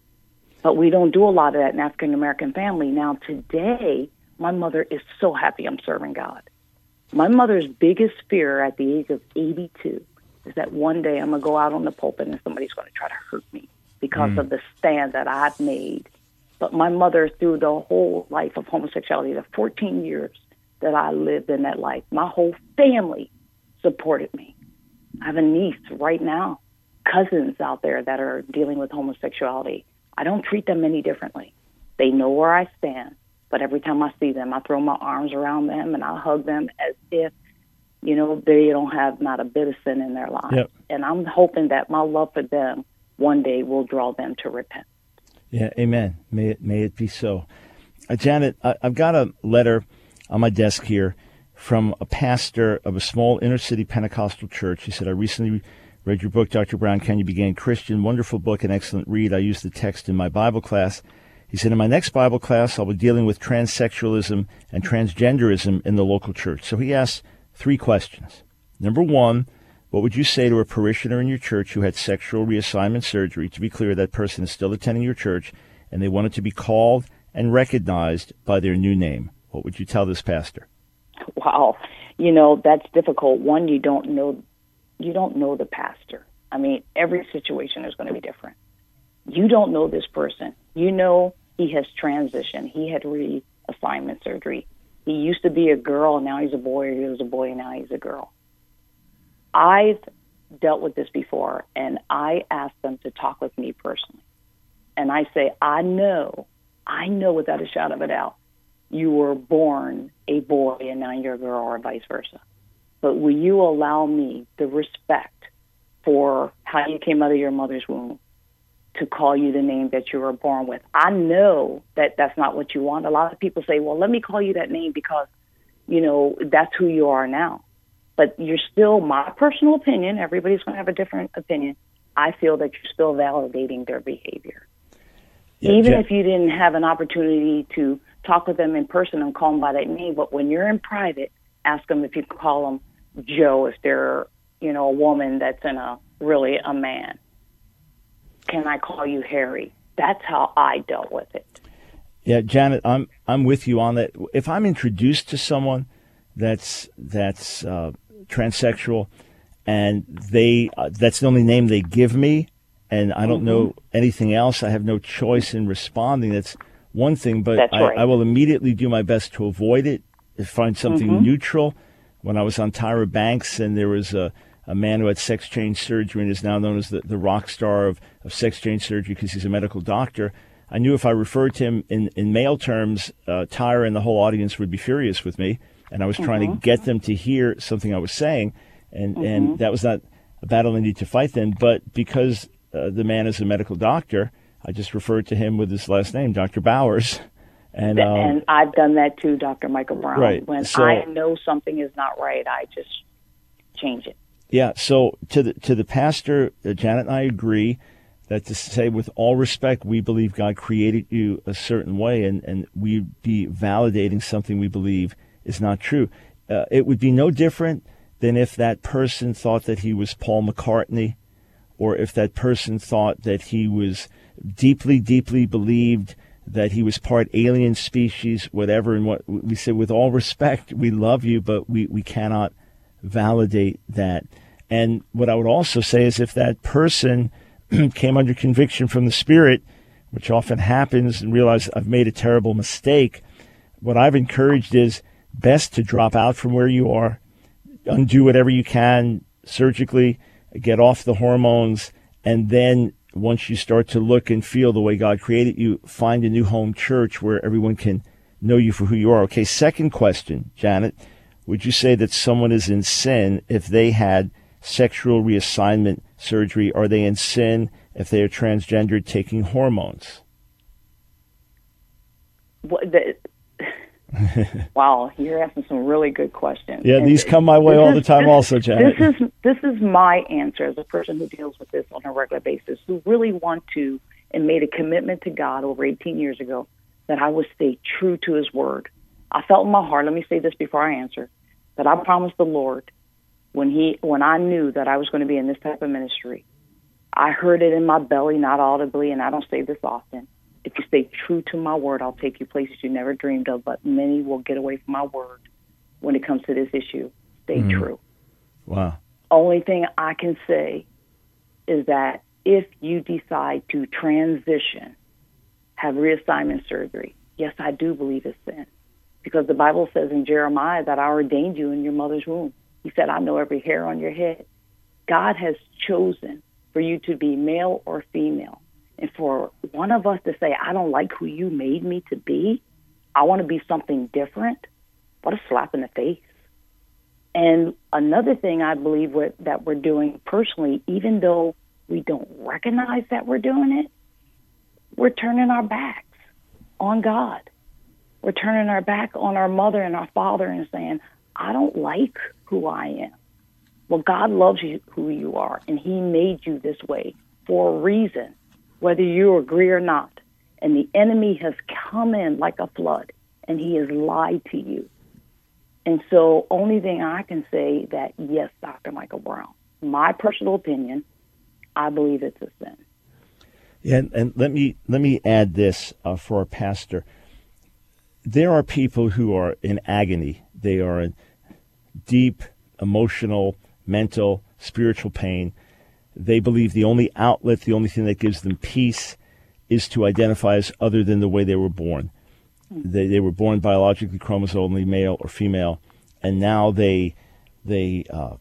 But we don't do a lot of that in African-American family. Now, today, my mother is so happy I'm serving God. My mother's biggest fear at the age of eighty-two is that one day I'm going to go out on the pulpit and somebody's going to try to hurt me because mm. of the stand that I've made. But my mother, through the whole life of homosexuality, the fourteen years that I lived in that life, my whole family supported me. I have a niece right now, cousins out there that are dealing with homosexuality. I don't treat them any differently. They know where I stand. But every time I see them, I throw my arms around them and I hug them as if, you know, they don't have not a bit of sin in their lives. Yep. And I'm hoping that my love for them one day will draw them to repent. Yeah, amen. May it may it be so. Uh, Janet, I, I've got a letter on my desk here from a pastor of a small inner-city Pentecostal church. He said, I recently read your book, Doctor Brown, Can You Be Christian? Wonderful book, an excellent read. I used the text in my Bible class. He said, in my next Bible class, I'll be dealing with transsexualism and transgenderism in the local church. So he asked three questions. Number one, what would you say to a parishioner in your church who had sexual reassignment surgery? To be clear, that person is still attending your church, and they wanted to be called and recognized by their new name. What would you tell this pastor? Wow. You know, that's difficult. One, you don't know, you don't know the pastor. I mean, every situation is going to be different. You don't know this person. You know he has transitioned. He had reassignment surgery. He used to be a girl, now he's a boy, or he was a boy, and now he's a girl. I've dealt with this before, and I ask them to talk with me personally. And I say, I know, I know without a shadow of a doubt, you were born a boy and now you're a girl, or vice versa. But will you allow me the respect for how you came out of your mother's womb to call you the name that you were born with? I know that that's not what you want. A lot of people say, well, let me call you that name because, you know, that's who you are now. But you're still, my personal opinion, everybody's going to have a different opinion, I feel that you're still validating their behavior. Yeah, Even Jack- if you didn't have an opportunity to talk with them in person and call them by that name, but when you're in private, ask them if you can call them Joe if they're, you know, a woman that's in a, really a man. Can I call you Harry? That's how I dealt with it. Yeah, Janet, I'm I'm with you on that. If I'm introduced to someone that's that's uh, transsexual, and they uh, that's the only name they give me, and I don't mm-hmm. know anything else, I have no choice in responding. That's one thing, but I, right. I will immediately do my best to avoid it, find something mm-hmm. neutral. When I was on Tyra Banks and there was a, a man who had sex change surgery and is now known as the, the rock star of, of sex change surgery because he's a medical doctor. I knew if I referred to him in, in male terms, uh, Tyra and the whole audience would be furious with me. And I was mm-hmm. trying to get them to hear something I was saying. And, mm-hmm. and that was not a battle I need to fight then. But because uh, the man is a medical doctor, I just referred to him with his last name, Doctor Bowers. And, um, and I've done that too, Doctor Michael Brown. Right. When so, I know something is not right, I just change it. Yeah. So to the to the pastor, uh, Janet and I agree that to say with all respect, we believe God created you a certain way, and, and we'd be validating something we believe is not true. Uh, it would be no different than if that person thought that he was Paul McCartney, or if that person thought that he was deeply, deeply believed that he was part alien species, whatever. And what we say, with all respect, we love you, but we, we cannot validate that. And what I would also say is if that person came under conviction from the Spirit, which often happens, and realized I've made a terrible mistake, what I've encouraged is best to drop out from where you are, undo whatever you can surgically, get off the hormones, and then once you start to look and feel the way God created you, find a new home church where everyone can know you for who you are. Okay, second question, Janet. Would you say that someone is in sin if they had sexual reassignment surgery? Are they in sin if they are transgendered taking hormones? What the, wow, you're asking some really good questions. Yeah, and these come my way all is, the time this, also, Janet. This is, this is my answer as a person who deals with this on a regular basis, who really want to and made a commitment to God over eighteen years ago that I would stay true to his word. I felt in my heart, let me say this before I answer, that I promised the Lord when he when I knew that I was going to be in this type of ministry, I heard it in my belly, not audibly, and I don't say this often. If you stay true to my word, I'll take you places you never dreamed of, but many will get away from my word when it comes to this issue. Stay mm. true. Wow. Only thing I can say is that if you decide to transition, have reassignment surgery, yes, I do believe it's sin. Because the Bible says in Jeremiah that I ordained you in your mother's womb. He said, I know every hair on your head. God has chosen for you to be male or female. And for one of us to say, I don't like who you made me to be, I want to be something different, what a slap in the face. And another thing I believe what, that we're doing personally, even though we don't recognize that we're doing it, we're turning our backs on God. We're turning our back on our mother and our father and saying, I don't like who I am. Well, God loves you who you are, and he made you this way for a reason, whether you agree or not. And the enemy has come in like a flood, and he has lied to you. And so only thing I can say that, yes, Doctor Michael Brown, my personal opinion, I believe it's a sin. Yeah, and, and let me let me add this uh, for our pastor. There are people who are in agony. They are in deep emotional, mental, spiritual pain. They believe the only outlet, the only thing that gives them peace is to identify as other than the way they were born. They they were born biologically, chromosomally male or female, and now they they uh,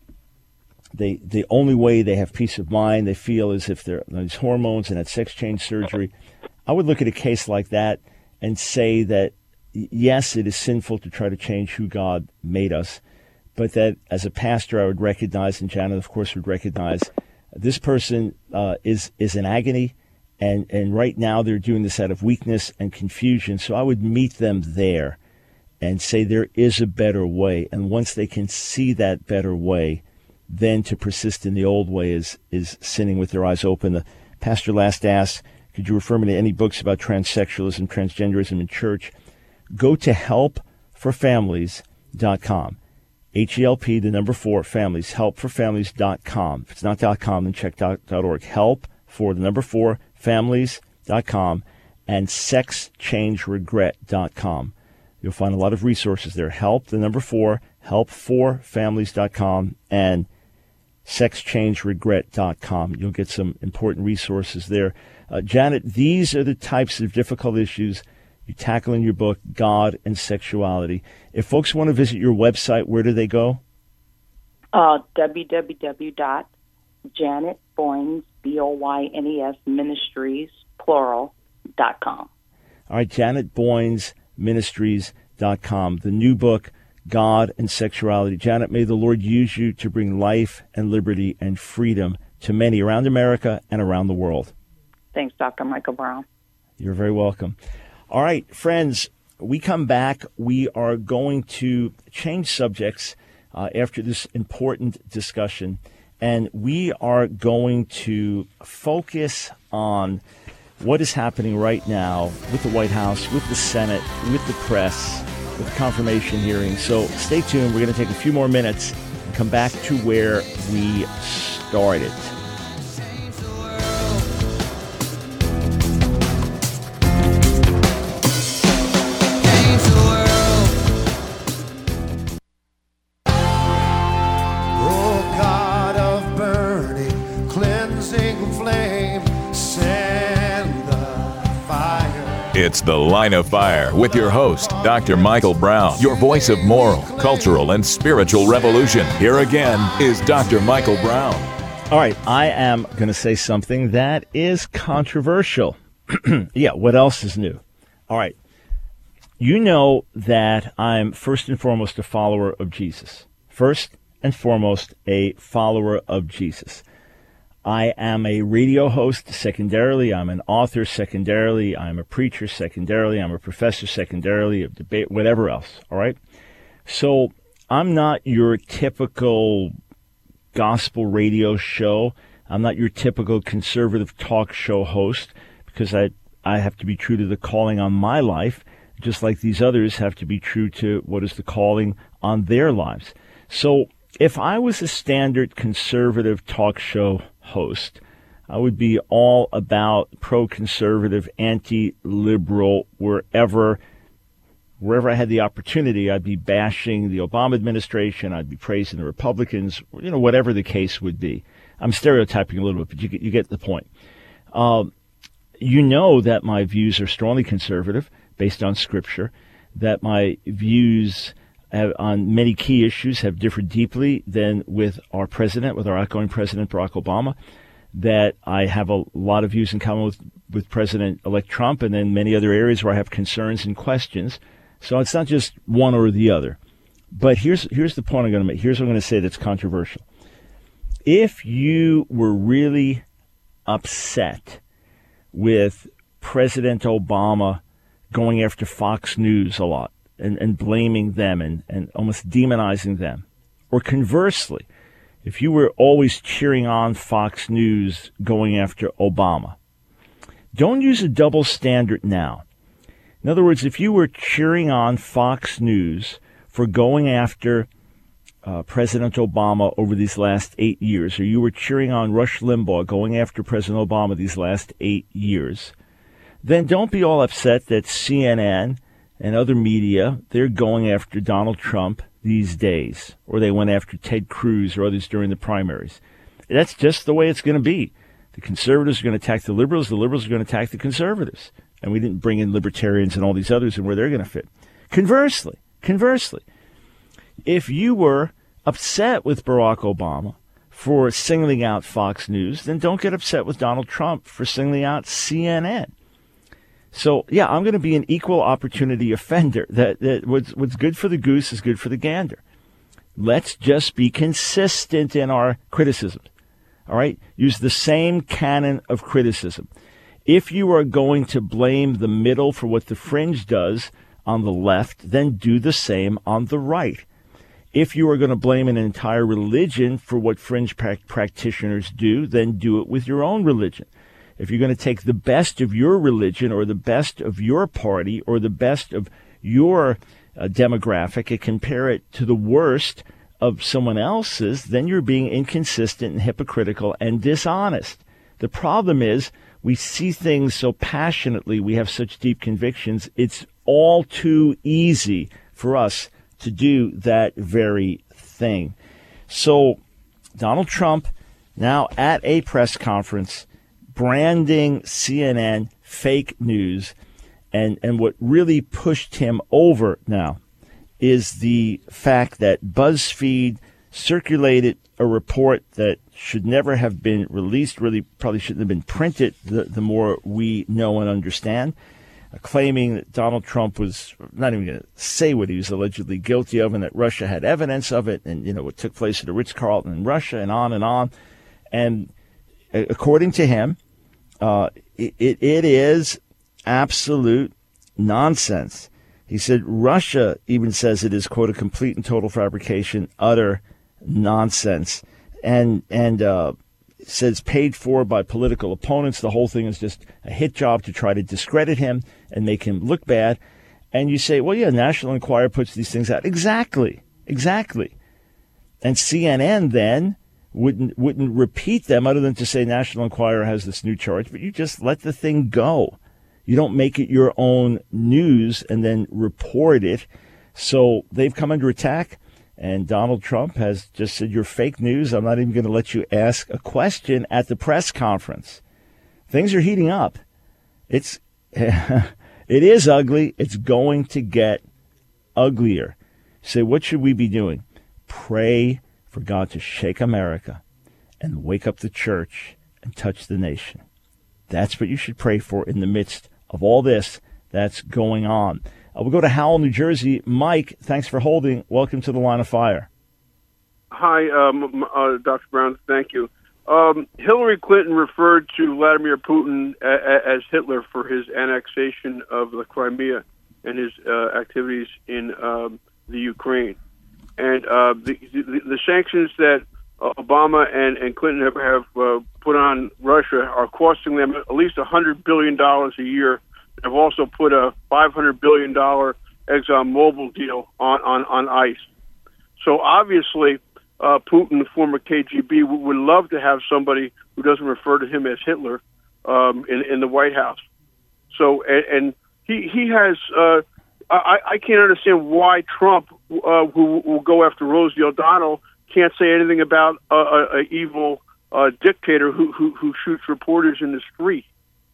they the only way they have peace of mind, they feel as if they're on these hormones and had sex change surgery. I would look at a case like that and say that yes, it is sinful to try to change who God made us, but that as a pastor I would recognize, and Janet of course would recognize, this person uh, is is in agony. And and right now they're doing this out of weakness and confusion. So I would meet them there and say there is a better way. And once they can see that better way, then to persist in the old way is, is sinning with their eyes open. The pastor last asked, could you refer me to any books about transsexualism, transgenderism in church? Go to help for families dot com. H E L P, the number four, families, help for families dot com. If it's not .com, then check dot .org. Help for the number four, families dot com, and sex change regret dot com. You'll find a lot of resources there. Help, the number four, help for families dot com, and sex change regret dot com. You'll get some important resources there. Uh, Janet, these are the types of difficult issues you tackle in your book, God and Sexuality. If folks want to visit your website, where do they go? Uh, w w w dot janet boynes, B O Y N E S, Ministries, plural, dot com. All right, janet boynes ministries dot com. The new book, God and Sexuality. Janet, may the Lord use you to bring life and liberty and freedom to many around America and around the world. Thanks, Doctor Michael Brown. You're very welcome. All right, friends, we come back. We are going to change subjects uh, after this important discussion, and we are going to focus on what is happening right now with the White House, with the Senate, with the press, with the confirmation hearing. So stay tuned. We're going to take a few more minutes and come back to where we started. It's The Line of Fire with your host, Doctor Michael Brown, your voice of moral, cultural, and spiritual revolution. Here again is Doctor Michael Brown. All right, I am going to say something that is controversial. Yeah, what else is new? All right, you know that I'm first and foremost a follower of Jesus. First and foremost, a follower of Jesus. I am a radio host secondarily. I'm an author secondarily. I'm a preacher secondarily. I'm a professor secondarily, a debate, whatever else. All right. So I'm not your typical gospel radio show. I'm not your typical conservative talk show host, because I, I have to be true to the calling on my life, just like these others have to be true to what is the calling on their lives. So if I was a standard conservative talk show host, I would be all about pro-conservative, anti-liberal, wherever wherever I had the opportunity. I'd be bashing the Obama administration. I'd be praising the Republicans, you know, whatever the case would be. I'm stereotyping a little bit, but you get, you get the point. Um, you know that my views are strongly conservative, based on Scripture, that my views have, on many key issues have differed deeply than with our president, with our outgoing president, Barack Obama, that I have a lot of views in common with, with President-elect Trump, and then many other areas where I have concerns and questions. So it's not just one or the other. But here's here's the point I'm going to make. Here's what I'm going to say that's controversial. If you were really upset with President Obama going after Fox News a lot, And, and blaming them and, and almost demonizing them, or conversely, if you were always cheering on Fox News going after Obama, don't use a double standard now. In other words, if you were cheering on Fox News for going after uh, President Obama over these last eight years, or you were cheering on Rush Limbaugh going after President Obama these last eight years, then don't be all upset that C N N and other media, they're going after Donald Trump these days, or they went after Ted Cruz or others during the primaries. That's just the way it's going to be. The conservatives are going to attack the liberals, the liberals are going to attack the conservatives. And we didn't bring in libertarians and all these others and where they're going to fit. Conversely, conversely, if you were upset with Barack Obama for singling out Fox News, then don't get upset with Donald Trump for singling out C N N. So, yeah, I'm going to be an equal opportunity offender. That, that what's, what's good for the goose is good for the gander. Let's just be consistent in our criticism. All right? Use the same canon of criticism. If you are going to blame the middle for what the fringe does on the left, then do the same on the right. If you are going to blame an entire religion for what fringe pra- practitioners do, then do it with your own religion. If you're going to take the best of your religion or the best of your party or the best of your uh, demographic and compare it to the worst of someone else's, then you're being inconsistent and hypocritical and dishonest. The problem is we see things so passionately, we have such deep convictions, it's all too easy for us to do that very thing. So Donald Trump, now at a press conference, branding C N N fake news, and, and what really pushed him over now is the fact that BuzzFeed circulated a report that should never have been released, really probably shouldn't have been printed, the, the more we know and understand, uh, claiming that Donald Trump was not even going to say what he was allegedly guilty of and that Russia had evidence of it and, you know, what took place at the Ritz-Carlton in Russia and on and on. And uh, according to him, uh, it, it is absolute nonsense. He said Russia even says it is, quote, a complete and total fabrication, utter nonsense, and and uh, says paid for by political opponents. The whole thing is just a hit job to try to discredit him and make him look bad. And you say, well, yeah, National Enquirer puts these things out. Exactly, exactly. And C N N then wouldn't wouldn't repeat them other than to say National Enquirer has this new charge, but you just let the thing go. You don't make it your own news and then report it. So they've come under attack, and Donald Trump has just said, you're fake news. I'm not even going to let you ask a question at the press conference. Things are heating up. It's it is ugly. It's going to get uglier. So what should we be doing? Pray for God to shake America and wake up the church and touch the nation. That's what you should pray for in the midst of all this that's going on. Uh, we'll go to Howell, New Jersey. Mike, thanks for holding. Welcome to the Line of Fire. Hi, um, uh, Doctor Brown. Thank you. Um, Hillary Clinton referred to Vladimir Putin a- a- as Hitler for his annexation of the Crimea and his uh, activities in um, the Ukraine. And uh, the, the, the sanctions that uh, Obama and, and Clinton have, have uh, put on Russia are costing them at least one hundred billion dollars a year. They've also put a five hundred billion dollars ExxonMobil deal on, on, on ice. So obviously, uh, Putin, the former K G B, would, would love to have somebody who doesn't refer to him as Hitler um, in, in the White House. So, and, and he, he has... Uh, I, I can't understand why Trump, uh, who will go after Rosie O'Donnell, can't say anything about a, a, a evil uh, dictator who, who who shoots reporters in the street.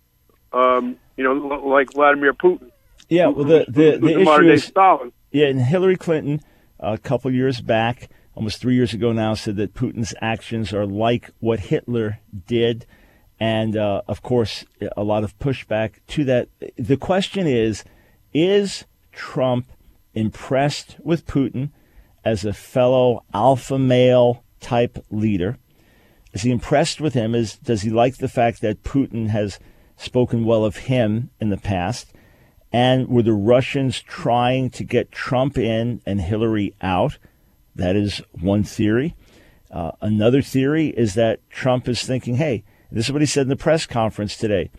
Um, you know, like Vladimir Putin. Yeah, well, the the, who, the the issue is Stalin. Yeah, and Hillary Clinton uh, a couple years back, almost three years ago now, said that Putin's actions are like what Hitler did, and uh, of course, a lot of pushback to that. The question is, is Trump impressed with Putin as a fellow alpha male type leader? Is he impressed with him? Is does he like the fact that Putin has spoken well of him in the past? And were the Russians trying to get Trump in and Hillary out? That is one theory. Uh, another theory is that Trump is thinking, hey, this is what he said in the press conference today.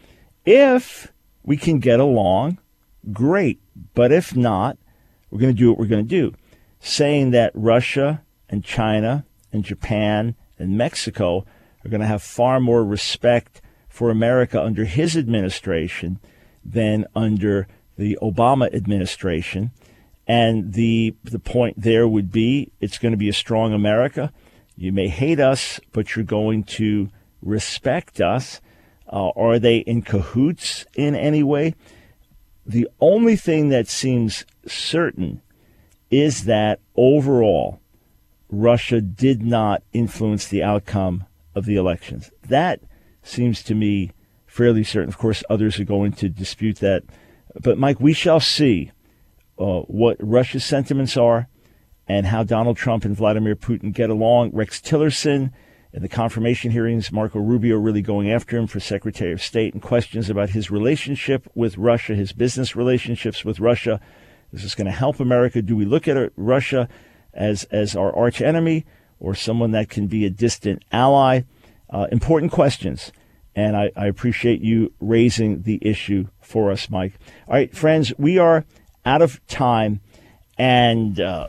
If we can get along, great. But if not, we're going to do what we're going to do. Saying that Russia and China and Japan and Mexico are going to have far more respect for America under his administration than under the Obama administration. And the the point there would be, it's going to be a strong America. You may hate us, but you're going to respect us. Uh, are they in cahoots in any way? The only thing that seems certain is that overall, Russia did not influence the outcome of the elections. That seems to me fairly certain. Of course, others are going to dispute that. But, Mike, we shall see uh, what Russia's sentiments are and how Donald Trump and Vladimir Putin get along. Rex Tillerson, in the confirmation hearings, Marco Rubio really going after him for Secretary of State and questions about his relationship with Russia, his business relationships with Russia. Is this going to help America? Do we look at Russia as, as our arch enemy or someone that can be a distant ally? Uh, important questions. And I, I appreciate you raising the issue for us, Mike. All right, friends, we are out of time. And, uh,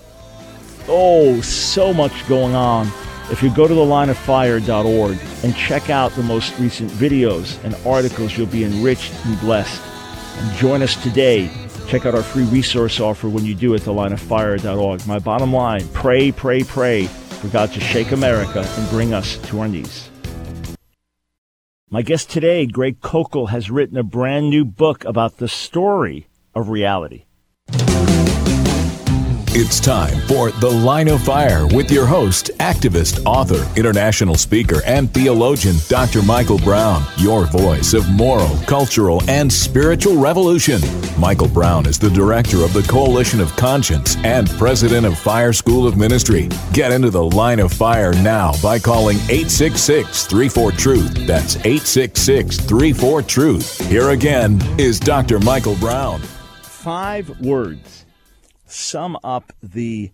oh, so much going on. If you go to the line of fire dot org and check out the most recent videos and articles, you'll be enriched and blessed. And join us today. Check out our free resource offer when you do at the line of fire dot org. My bottom line, pray, pray, pray for God to shake America and bring us to our knees. My guest today, Greg Koukl, has written a brand new book about the story of reality. It's time for The Line of Fire with your host, activist, author, international speaker, and theologian, Doctor Michael Brown, your voice of moral, cultural, and spiritual revolution. Michael Brown is the director of the Coalition of Conscience and president of Fire School of Ministry. Get into The Line of Fire now by calling eight six six, three four, truth. That's eight six six, three four, truth. Here again is Doctor Michael Brown. Five words sum up the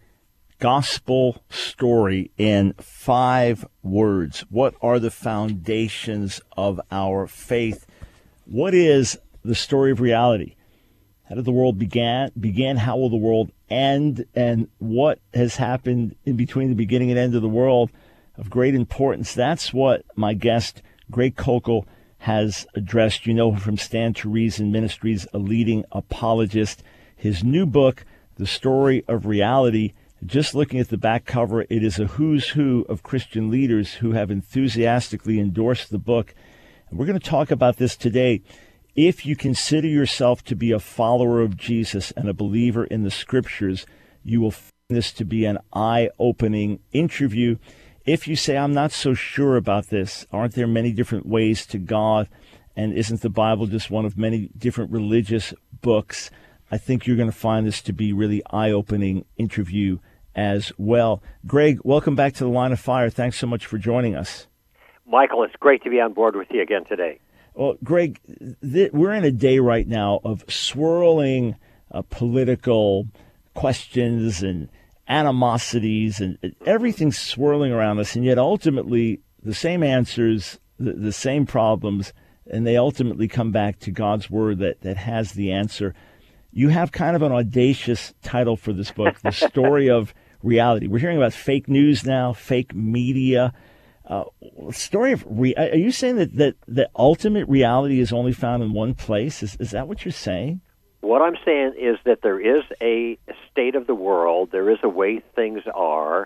gospel story in five words. What are the foundations of our faith? What is the story of reality? How did the world begin? Begin? How will the world end? And what has happened in between the beginning and end of the world of great importance? That's what my guest, Greg Koukl, has addressed. You know him from Stand to Reason Ministries, a leading apologist. His new book, The Story of Reality, just looking at the back cover, it is a who's who of Christian leaders who have enthusiastically endorsed the book. And we're going to talk about this today. If you consider yourself to be a follower of Jesus and a believer in the Scriptures, you will find this to be an eye-opening interview. If you say, I'm not so sure about this, aren't there many different ways to God? And isn't the Bible just one of many different religious books? I think you're going to find this to be really eye-opening interview as well. Greg, welcome back to The Line of Fire. Thanks so much for joining us. Michael, it's great to be on board with you again today. Well, Greg, th- we're in a day right now of swirling uh, political questions and animosities, and everything's swirling around us, and yet ultimately the same answers, the, the same problems, and they ultimately come back to God's Word that, that has the answer. You have kind of an audacious title for this book, The Story of Reality. We're hearing about fake news now, fake media. Uh, story of re- Are you saying that, that the ultimate reality is only found in one place? Is, is that what you're saying? What I'm saying is that there is a state of the world, there is a way things are,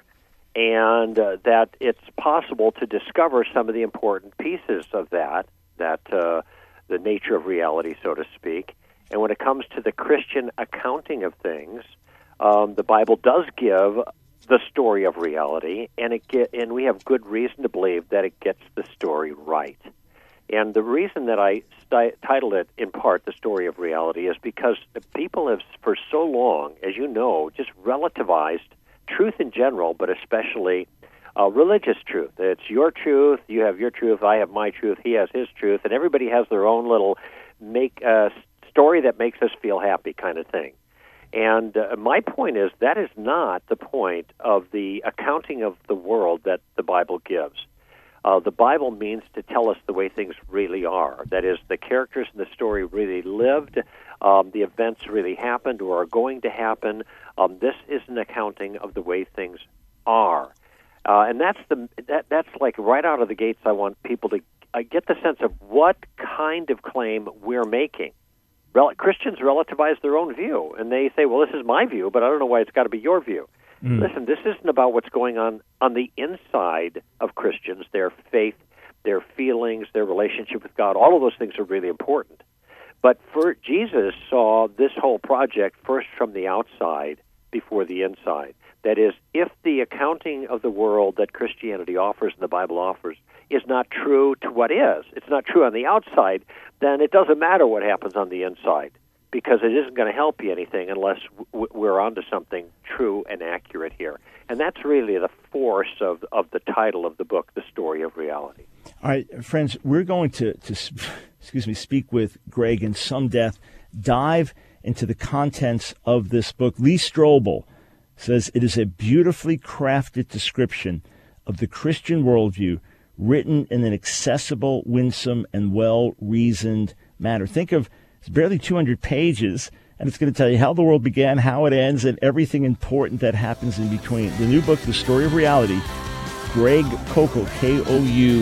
and uh, that it's possible to discover some of the important pieces of that, that uh, the nature of reality, so to speak. And when it comes to the Christian accounting of things, um, the Bible does give the story of reality, and it get, and we have good reason to believe that it gets the story right. And the reason that I st- titled it, in part, The Story of Reality, is because the people have, for so long, as you know, just relativized truth in general, but especially uh, religious truth. It's your truth, you have your truth, I have my truth, he has his truth, and everybody has their own little make uh, story that makes us feel happy kind of thing. And uh, my point is that is not the point of the accounting of the world that the Bible gives. Uh, the Bible means to tell us the way things really are. That is, the characters in the story really lived, um, the events really happened or are going to happen. Um, this is an accounting of the way things are. Uh, and that's the that that's like right out of the gates. I want people to uh, get the sense of what kind of claim we're making. Rel- Christians relativize their own view, and they say, well, this is my view, but I don't know why it's got to be your view. Mm. Listen, this isn't about what's going on on the inside of Christians, their faith, their feelings, their relationship with God. All of those things are really important. But for Jesus saw this whole project first from the outside before the inside. That is, if the accounting of the world that Christianity offers and the Bible offers is not true to what is, it's not true on the outside, then it doesn't matter what happens on the inside, because it isn't going to help you anything unless w- we're onto something true and accurate here. And that's really the force of of the title of the book, The Story of Reality. All right, friends, we're going to, to excuse me, speak with Greg in some depth, dive into the contents of this book. Lee Strobel says it is a beautifully crafted description of the Christian worldview, written in an accessible, winsome, and well-reasoned manner. Think of it's barely two hundred pages, and it's going to tell you how the world began, how it ends, and everything important that happens in between. The new book, The Story of Reality, Greg Koukl, K O U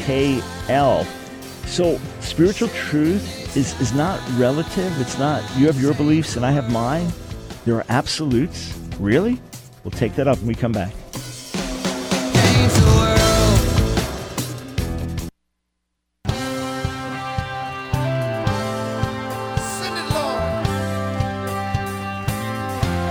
K L. So spiritual truth is, is not relative. It's not you have your beliefs and I have mine. There are absolutes. Really? We'll take that up when we come back.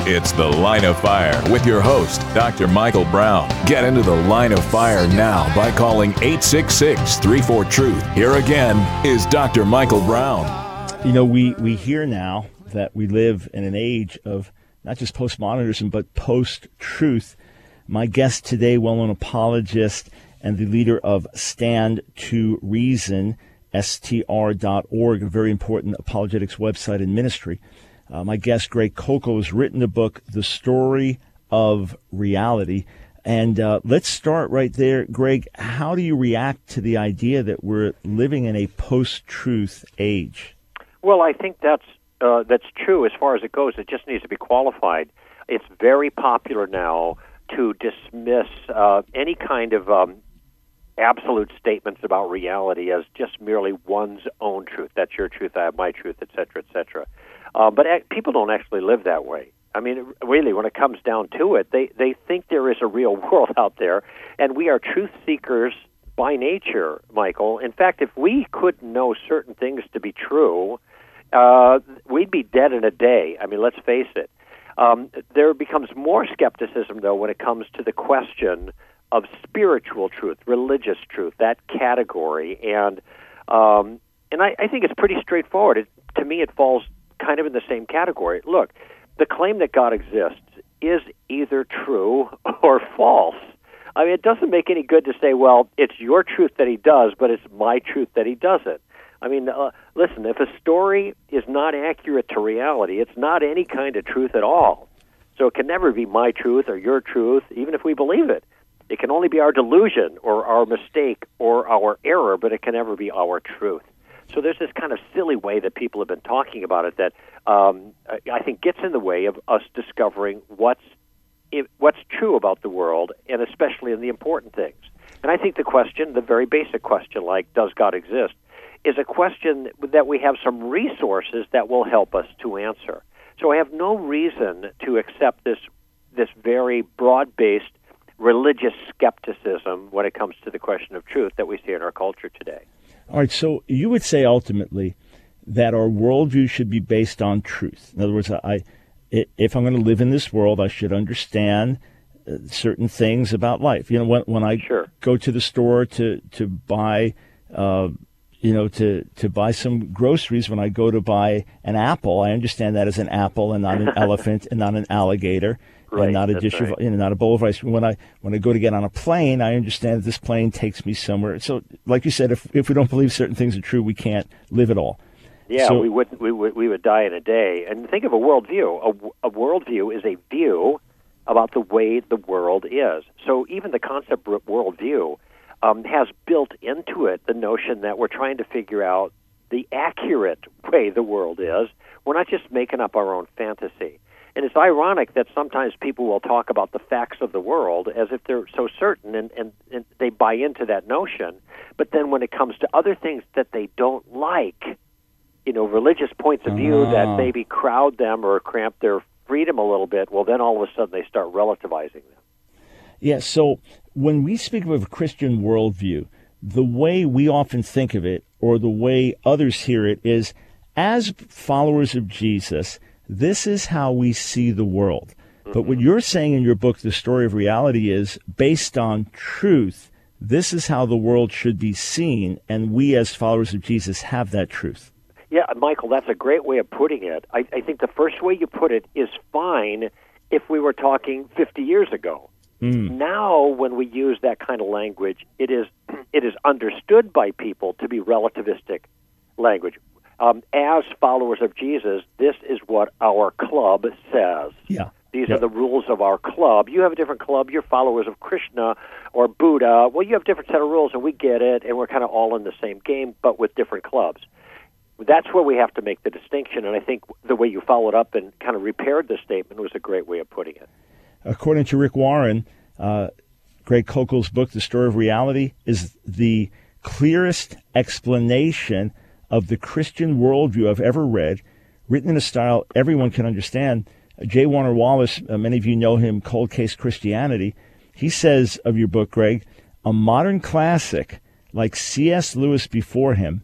It's The Line of Fire with your host, Doctor Michael Brown. Get into The Line of Fire now by calling eight six six, three four, truth. Here again is Doctor Michael Brown. You know, we, we hear now that we live in an age of not just postmodernism, but post-truth. My guest today, well-known apologist and the leader of Stand to Reason, S T R dot org, a very important apologetics website and ministry. Uh, my guest, Greg Koukl, has written the book, The Story of Reality. And uh, let's start right there. Greg, how do you react to the idea that we're living in a post-truth age? Well, I think that's uh, that's true as far as it goes. It just needs to be qualified. It's very popular now to dismiss uh, any kind of um, absolute statements about reality as just merely one's own truth. That's your truth, I have my truth, et cetera, et cetera. Uh, but ac- people don't actually live that way. I mean, really, when it comes down to it, they, they think there is a real world out there, and we are truth seekers by nature, Michael. In fact, if we could know certain things to be true, uh, we'd be dead in a day. I mean, let's face it. Um, there becomes more skepticism, though, when it comes to the question of spiritual truth, religious truth, that category. And um, and I, I think it's pretty straightforward. It, to me, it falls kind of in the same category. Look, the claim that God exists is either true or false. I mean, it doesn't make any good to say, well, it's your truth that he does, but it's my truth that he doesn't. I mean, uh, listen, if a story is not accurate to reality, it's not any kind of truth at all. So it can never be my truth or your truth, even if we believe it. It can only be our delusion or our mistake or our error, but it can never be our truth. So there's this kind of silly way that people have been talking about it that um, I think gets in the way of us discovering what's what's true about the world, and especially in the important things. And I think the question, the very basic question, like, does God exist, is a question that we have some resources that will help us to answer. So I have no reason to accept this this very broad-based religious skepticism when it comes to the question of truth that we see in our culture today. All right, so you would say ultimately that our worldview should be based on truth. In other words, I, if I'm going to live in this world, I should understand uh, certain things about life. You know, when when I sure. go to the store to to buy, uh, you know, to to buy some groceries, when I go to buy an apple, I understand that as an apple and not an elephant and not an alligator. Right, and not a that's dish right. of, you know, not a bowl of rice. When I when I go to get on a plane, I understand that this plane takes me somewhere. So, like you said, if if we don't believe certain things are true, we can't live at all. Yeah, so, we would we would we would die in a day. And think of a worldview. A, a worldview is a view about the way the world is. So even the concept of worldview um, has built into it the notion that we're trying to figure out the accurate way the world is. We're not just making up our own fantasy. And it's ironic that sometimes people will talk about the facts of the world as if they're so certain, and, and, and they buy into that notion. But then when it comes to other things that they don't like, you know, religious points of view uh. that maybe crowd them or cramp their freedom a little bit, well, then all of a sudden they start relativizing them. Yeah, so when we speak of a Christian worldview, the way we often think of it, or the way others hear it, is as followers of Jesus, this is how we see the world. Mm-hmm. But what you're saying in your book, The Story of Reality, is based on truth. This is how the world should be seen, and we as followers of Jesus have that truth. Yeah, Michael, that's a great way of putting it. I, I think the first way you put it is fine if we were talking fifty years ago. Mm. Now, when we use that kind of language, it is it is understood by people to be relativistic language. Um, as followers of Jesus, this is what our club says. Yeah. These yep. are the rules of our club. You have a different club. You're followers of Krishna or Buddha. Well, you have a different set of rules, and we get it, and we're kind of all in the same game, but with different clubs. That's where we have to make the distinction, and I think the way you followed up and kind of repaired the statement was a great way of putting it. According to Rick Warren, uh, Greg Koukl's book, The Story of Reality, is the clearest explanation of the Christian worldview I've ever read, written in a style everyone can understand. J. Warner Wallace, uh, many of you know him, Cold Case Christianity. He says of your book, Greg, a modern classic like C S. Lewis before him,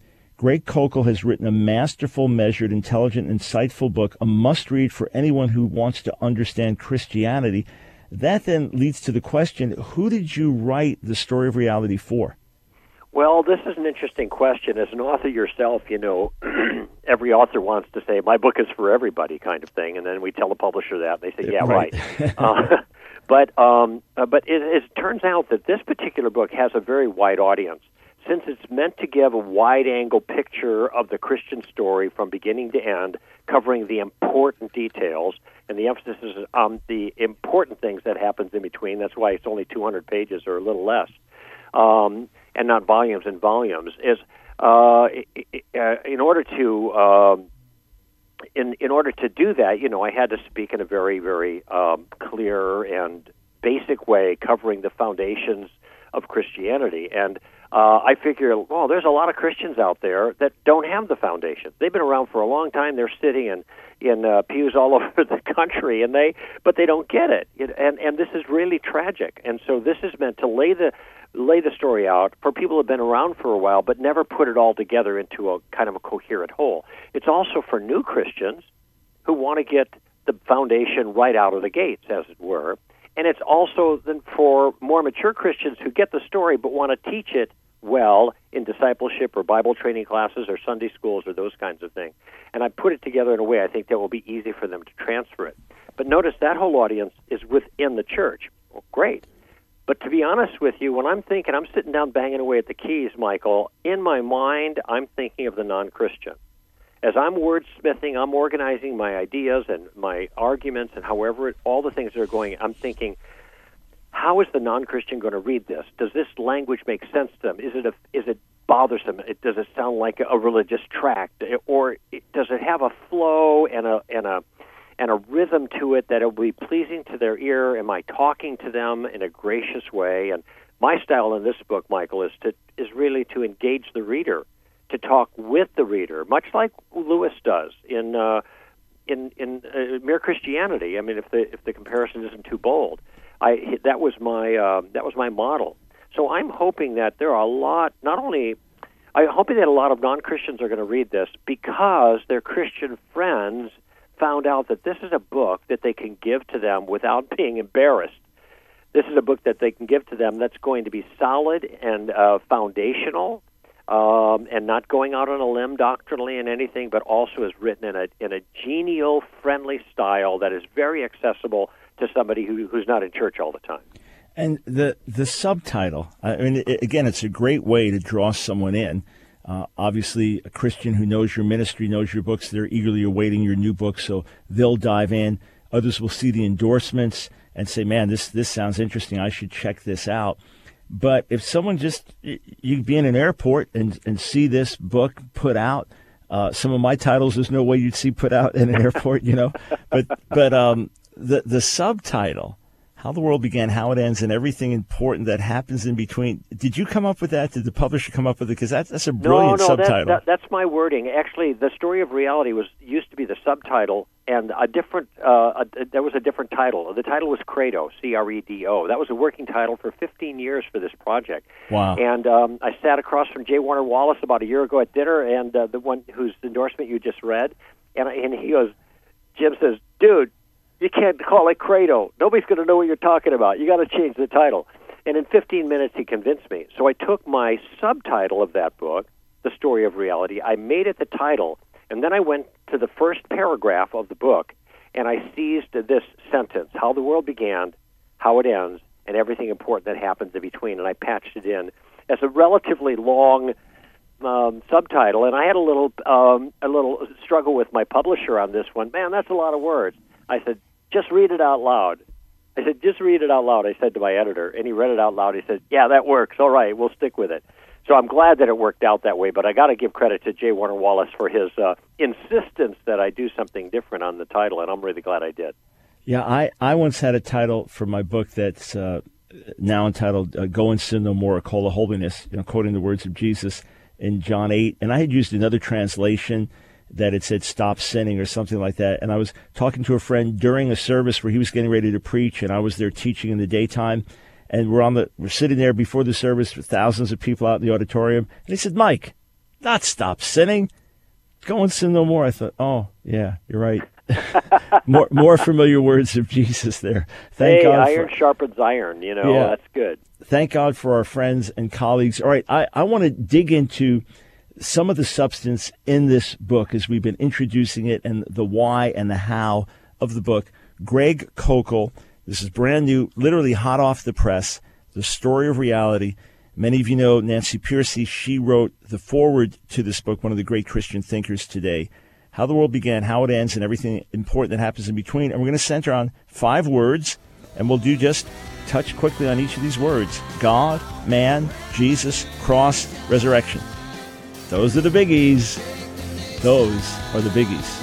Greg Koukl has written a masterful, measured, intelligent, insightful book, a must-read for anyone who wants to understand Christianity. That then leads to the question, who did you write The Story of Reality for? Well, this is an interesting question. As an author yourself, you know, every author wants to say, my book is for everybody kind of thing, and then we tell the publisher that, and they say, yeah, right. right. uh, but um, uh, but it, it turns out that this particular book has a very wide audience. Since it's meant to give a wide-angle picture of the Christian story from beginning to end, covering the important details, and the emphasis is on the important things that happens in between. That's why it's only two hundred pages or a little less, um, and not volumes and volumes, is uh, in order to um, in in order to do that, you know, I had to speak in a very, very um, clear and basic way, covering the foundations of Christianity. And Uh, I figure, well, there's a lot of Christians out there that don't have the foundation. They've been around for a long time. They're sitting in in uh, pews all over the country, and they but they don't get it. it. And and this is really tragic. And so this is meant to lay the lay the story out for people who have been around for a while, but never put it all together into a kind of a coherent whole. It's also for new Christians who want to get the foundation right out of the gates, as it were. And it's also then for more mature Christians who get the story but want to teach it well in discipleship or Bible training classes or Sunday schools or those kinds of things. And I put it together in a way I think that will be easy for them to transfer it. But notice that whole audience is within the church. Well, great. But to be honest with you, when I'm thinking, I'm sitting down banging away at the keys, Michael, in my mind, I'm thinking of the non-Christian. As I'm wordsmithing, I'm organizing my ideas and my arguments and however, it, all the things that are going, I'm thinking, how is the non-Christian going to read this? Does this language make sense to them? Is it a, is it bothersome? It, does it sound like a religious tract, or it, does it have a flow and a and a and a rhythm to it that it will be pleasing to their ear? Am I talking to them in a gracious way? And my style in this book, Michael, is to is really to engage the reader, to talk with the reader, much like Lewis does in uh, in in uh, Mere Christianity. I mean, if the if the comparison isn't too bold. I, that was my uh, that was my model. So I'm hoping that there are a lot, not only, I'm hoping that a lot of non-Christians are going to read this because their Christian friends found out that this is a book that they can give to them without being embarrassed. This is a book that they can give to them that's going to be solid and uh, foundational, um, and not going out on a limb doctrinally and anything, but also is written in a in a genial, friendly style that is very accessible to somebody who, who's not in church all the time. And the the subtitle, I mean, it, again, it's a great way to draw someone in. Uh, obviously, a Christian who knows your ministry, knows your books, they're eagerly awaiting your new book, so they'll dive in. Others will see the endorsements and say, man, this, this sounds interesting. I should check this out. But if someone just, you'd be in an airport and, and see this book put out, uh, some of my titles, there's no way you'd see put out in an airport, you know. But, but um, the the subtitle, How the World Began, How It Ends, and everything important that happens in between. Did you come up with that? Did the publisher come up with it? Because that's, that's a brilliant no, no, subtitle. That, that, that's my wording. Actually, The Story of Reality was used to be the subtitle, and a different uh, a, there was a different title. The title was Credo, C R E D O. That was a working title for fifteen years for this project. Wow. And um, I sat across from J. Warner Wallace about a year ago at dinner, and uh, the one whose endorsement you just read, and, and he goes, Jim says, dude, you can't call it Credo. Nobody's going to know what you're talking about. You got to change the title. And in fifteen minutes, he convinced me. So I took my subtitle of that book, The Story of Reality, I made it the title, and then I went to the first paragraph of the book, and I seized this sentence, how the world began, how it ends, and everything important that happens in between, and I patched it in as a relatively long um, subtitle. And I had a little um, a little struggle with my publisher on this one. Man, that's a lot of words. I said, just read it out loud. I said, just read it out loud, I said to my editor. And he read it out loud. He said, yeah, that works. All right, we'll stick with it. So I'm glad that it worked out that way, but I got to give credit to J. Warner Wallace for his uh, insistence that I do something different on the title, and I'm really glad I did. Yeah, I, I once had a title for my book that's uh, now entitled uh, Go and Sin No More, a Call to Holiness, you know, quoting the words of Jesus in John eight. And I had used another translation that it said stop sinning or something like that. And I was talking to a friend during a service where he was getting ready to preach, and I was there teaching in the daytime. And we're on the we're sitting there before the service with thousands of people out in the auditorium. And he said, Mike, not stop sinning. Go and sin no more. I thought, oh, yeah, you're right. more more familiar words of Jesus there. Thank hey, God iron for, sharpens iron, you know, yeah. That's good. Thank God for our friends and colleagues. All right, I, I want to dig into some of the substance in this book as we've been introducing it and the why and the how of the book. Greg Koukl, this is brand new, literally hot off the press, The Story of Reality. Many of you know Nancy Pearcey. She wrote the foreword to this book, one of the great Christian thinkers today. How the world began, how it ends, and everything important that happens in between. And we're going to center on five words, and we'll do just touch quickly on each of these words. God, man, Jesus, cross, resurrection. Those are the biggies. Those are the biggies.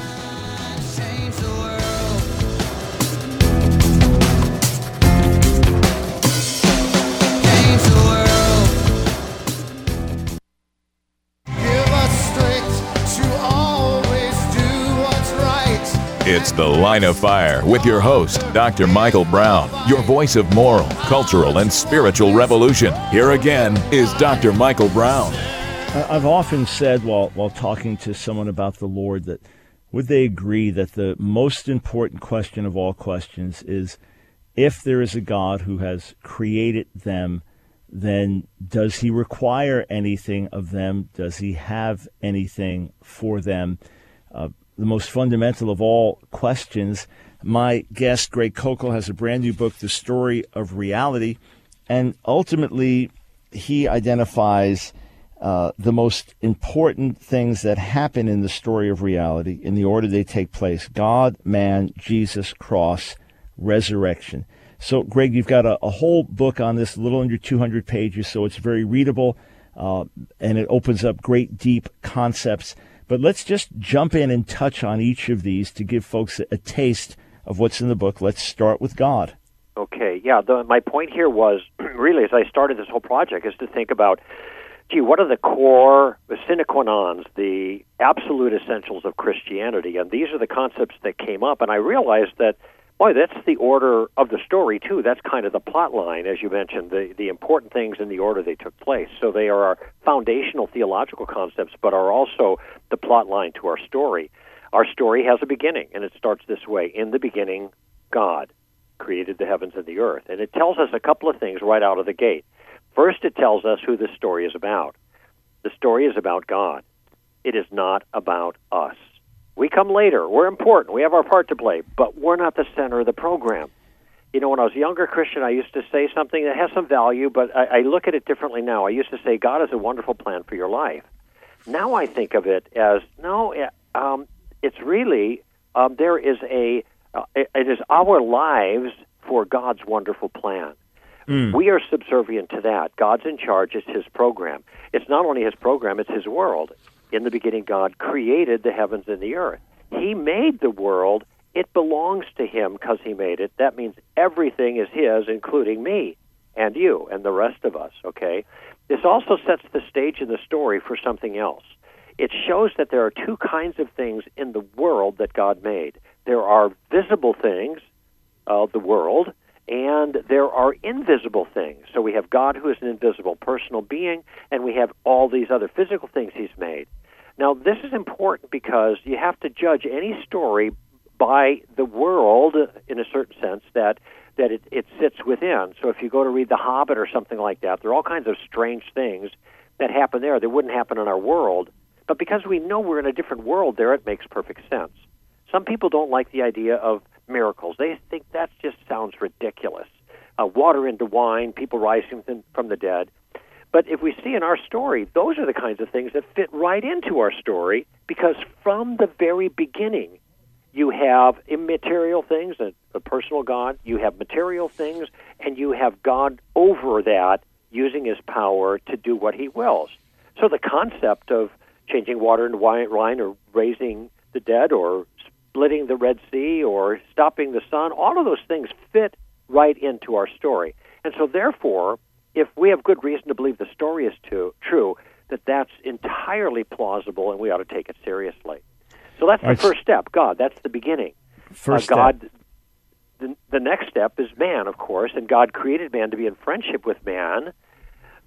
It's The Line of Fire with your host, Doctor Michael Brown, your voice of moral, cultural, and spiritual revolution. Here again is Doctor Michael Brown. I've often said while while talking to someone about the Lord that would they agree that the most important question of all questions is if there is a God who has created them, then does he require anything of them? Does he have anything for them? Uh, the most fundamental of all questions. My guest, Greg Koukl, has a brand new book, The Story of Reality, and ultimately he identifies uh, the most important things that happen in the story of reality in the order they take place: God, man, Jesus, cross, resurrection. So, Greg, you've got a, a whole book on this, a little under two hundred pages, so it's very readable, uh, and it opens up great, deep concepts. But let's just jump in and touch on each of these to give folks a, a taste of what's in the book. Let's start with God. Okay, yeah. The, my point here was, really, as I started this whole project, is to think about, gee, what are the core, the sine qua nons, the absolute essentials of Christianity? And these are the concepts that came up. And I realized that, boy, that's the order of the story, too. That's kind of the plot line, as you mentioned, the, the important things in the order they took place. So they are our foundational theological concepts, but are also the plot line to our story. Our story has a beginning, and it starts this way. In the beginning, God created the heavens and the earth. And it tells us a couple of things right out of the gate. First, it tells us who this story is about. The story is about God. It is not about us. We come later. We're important. We have our part to play, but we're not the center of the program. You know, when I was a younger Christian, I used to say something that has some value, but I, I look at it differently now. I used to say, God has a wonderful plan for your life. Now I think of it as, no, um, it's really, um, there is a, uh, it, it is our lives for God's wonderful plan. Mm. We are subservient to that. God's in charge. It's his program. It's not only his program, it's his world. In the beginning, God created the heavens and the earth. He made the world. It belongs to him because he made it. That means everything is his, including me and you and the rest of us, okay? This also sets the stage in the story for something else. It shows that there are two kinds of things in the world that God made. There are visible things of the world, and there are invisible things. So we have God, who is an invisible personal being, and we have all these other physical things he's made. Now, this is important because you have to judge any story by the world, in a certain sense, that that it, it sits within. So if you go to read The Hobbit or something like that, there are all kinds of strange things that happen there that wouldn't happen in our world. But because we know we're in a different world there, it makes perfect sense. Some people don't like the idea of miracles. They think that just sounds ridiculous. Uh, water into wine, people rising from the dead. But if we see in our story, those are the kinds of things that fit right into our story, because from the very beginning, you have immaterial things, a, a personal God, you have material things, and you have God over that using his power to do what he wills. So the concept of changing water into wine or raising the dead or splitting the Red Sea or stopping the sun, all of those things fit right into our story. And so therefore, if we have good reason to believe the story is too, true, that that's entirely plausible and we ought to take it seriously. So that's the right. First step, God. That's the beginning. First uh, God, step. The, the next step is man, of course, and God created man to be in friendship with man.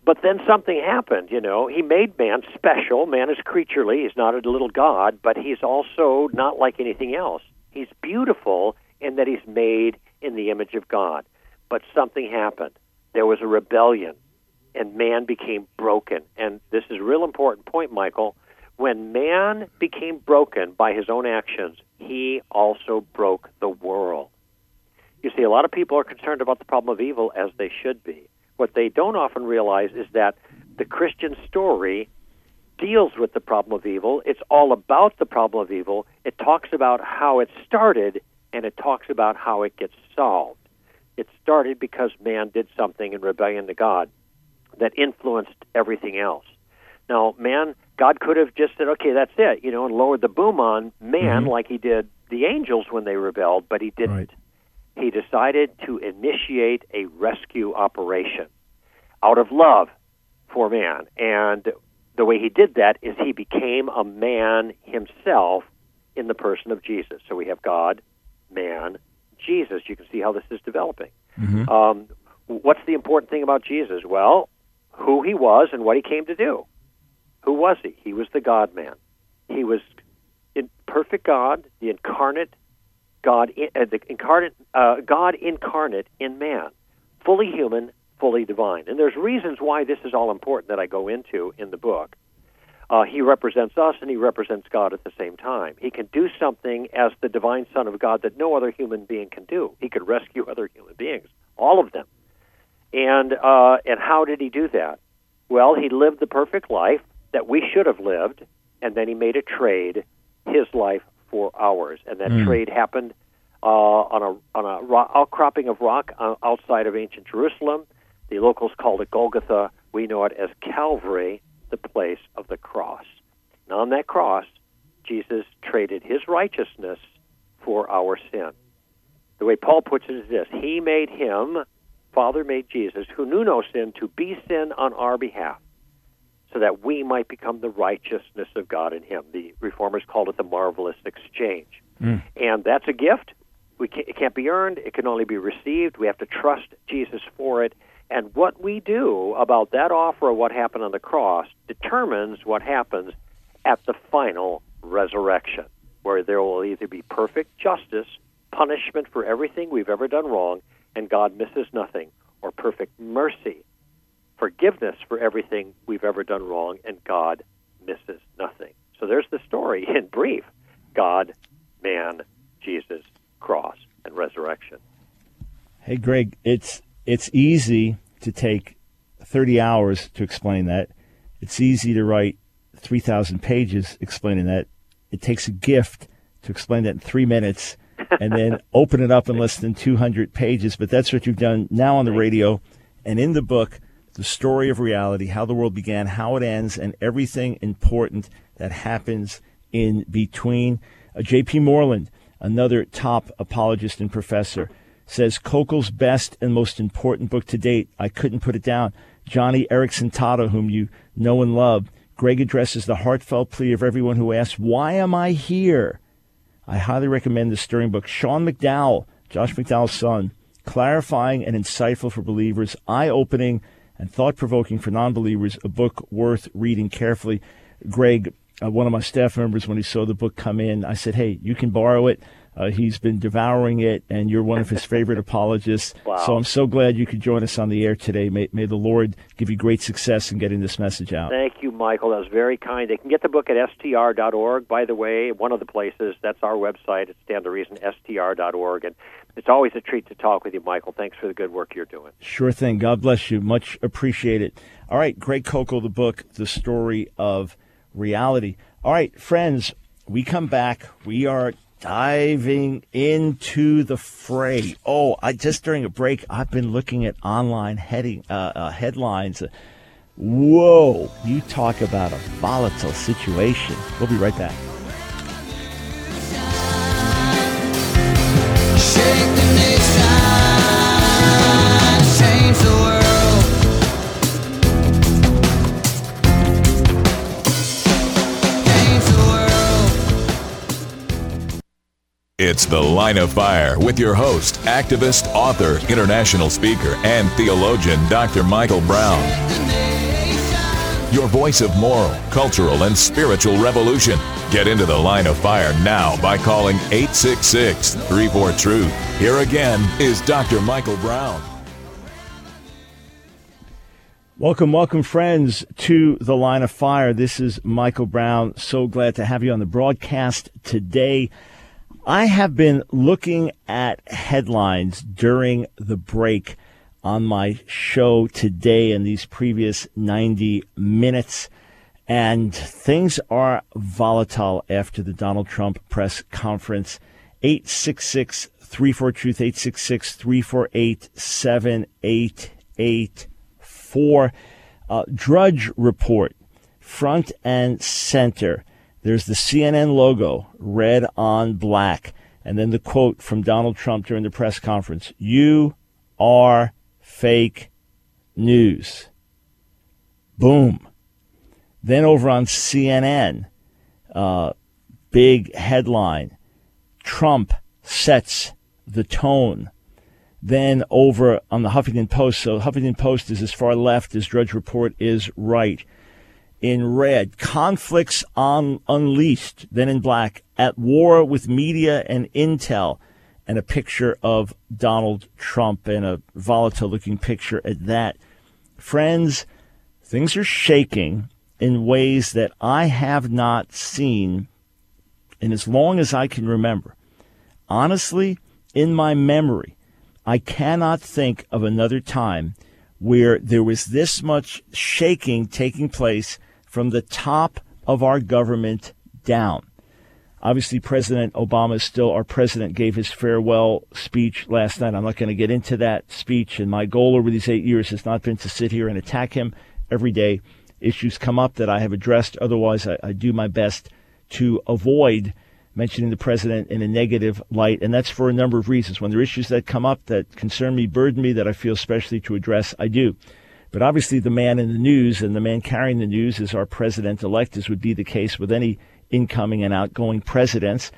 But then something happened, you know. He made man special. Man is creaturely. He's not a little god, but he's also not like anything else. He's beautiful in that he's made in the image of God. But something happened. There was a rebellion, and man became broken. And this is a real important point, Michael. When man became broken by his own actions, he also broke the world. You see, a lot of people are concerned about the problem of evil, as they should be. What they don't often realize is that the Christian story deals with the problem of evil. It's all about the problem of evil. It talks about how it started, and it talks about how it gets solved. It started because man did something in rebellion to God that influenced everything else. Now, man, God could have just said, okay, that's it, you know, and lowered the boom on man mm-hmm. like he did the angels when they rebelled, but he didn't. Right. He decided to initiate a rescue operation out of love for man. And the way he did that is he became a man himself in the person of Jesus. So we have God, man, Jesus. You can see how this is developing. Mm-hmm. Um, what's the important thing about Jesus? Well, who he was and what he came to do. Who was he? He was the God-man. He was in perfect God, the incarnate God, uh, the incarnate uh, God incarnate in man, fully human, fully divine. And there's reasons why this is all important that I go into in the book. Uh, he represents us and he represents God at the same time. He can do something as the divine Son of God that no other human being can do. He could rescue other human beings, all of them. And uh, and how did he do that? Well, he lived the perfect life that we should have lived, and then he made a trade, his life for ours, and that mm. trade happened uh, on a on a rock, outcropping of rock uh, outside of ancient Jerusalem. The locals called it Golgotha. We know it as Calvary, the place of the cross. And on that cross, Jesus traded his righteousness for our sin. The way Paul puts it is this: He made him, Father made Jesus, who knew no sin, to be sin on our behalf, so that we might become the righteousness of God in him. The Reformers called it the marvelous exchange. Mm. And that's a gift. We can't, it can't be earned. It can only be received. We have to trust Jesus for it. And what we do about that offer of what happened on the cross determines what happens at the final resurrection, where there will either be perfect justice, punishment for everything we've ever done wrong, and God misses nothing, or perfect mercy, forgiveness for everything we've ever done wrong, and God misses nothing. So there's the story in brief: God, man, Jesus, cross, and resurrection. Hey, Greg, it's it's easy to take thirty hours to explain that. It's easy to write three thousand pages explaining that. It takes a gift to explain that in three minutes and then open it up in less than two hundred pages. But that's what you've done now on the radio and in the book. The story of reality, how the world began, how it ends, and everything important that happens in between. Uh, J P Moreland, another top apologist and professor, says Kokel's best and most important book to date. I couldn't put it down. Johnny Erickson Tata, whom you know and love. Greg addresses the heartfelt plea of everyone who asks, why am I here? I highly recommend this stirring book. Sean McDowell, Josh McDowell's son, clarifying and insightful for believers, eye-opening and thought-provoking for non-believers, a book worth reading carefully. Greg, uh, one of my staff members, when he saw the book come in, I said, hey, you can borrow it. Uh, he's been devouring it, and you're one of his favorite apologists. Wow. So I'm so glad you could join us on the air today. May, may the Lord give you great success in getting this message out. Thank you, Michael. That was very kind. They can get the book at S T R dot org, by the way, one of the places. That's our website. It's Stand to Reason, S T R dot org. And it's always a treat to talk with you, Michael. Thanks for the good work you're doing. Sure thing. God bless you. Much appreciated. All right, Greg Kokel, the book, The Story of Reality. All right, friends, we come back. We are diving into the fray. Oh, I just during a break, I've been looking at online heading uh, uh, headlines. Whoa, you talk about a volatile situation. We'll be right back. Shake the nation, change the world. Change the world. It's The Line of Fire with your host, activist, author, international speaker, and theologian, Doctor Michael Brown. your voice of moral, cultural, and spiritual revolution. Get into the Line of Fire now by calling eight six six, three four, truth. Here again is Doctor Michael Brown. Welcome, welcome, friends, to the Line of Fire. This is Michael Brown. So glad to have you on the broadcast today. I have been looking at headlines during the break on my show today and these previous ninety minutes, and things are volatile after the Donald Trump press conference. eight six six, three four, truth, eight six six, three four eight, seven eight eight four. Uh, Drudge Report, front and center. There's the C N N logo, red on black, and then the quote from Donald Trump during the press conference: "You are fake news." Boom. Then over on C N N, uh, big headline: Trump sets the tone. Then over on the Huffington Post, so Huffington Post is as far left as Drudge Report is right. In red, conflicts on unleashed. Then in black, at war with media and intel, and a picture of Donald Trump and a volatile-looking picture at that. Friends, things are shaking in ways that I have not seen in as long as I can remember. Honestly, in my memory, I cannot think of another time where there was this much shaking taking place from the top of our government down. Obviously, President Obama is still our president, gave his farewell speech last night. I'm not going to get into that speech, and my goal over these eight years has not been to sit here and attack him every day. Issues come up that I have addressed. Otherwise, I, I do my best to avoid mentioning the president in a negative light, and that's for a number of reasons. When there are issues that come up that concern me, burden me, that I feel especially to address, I do. But obviously the man in the news and the man carrying the news is our president-elect, as would be the case with any incoming and outgoing presidents.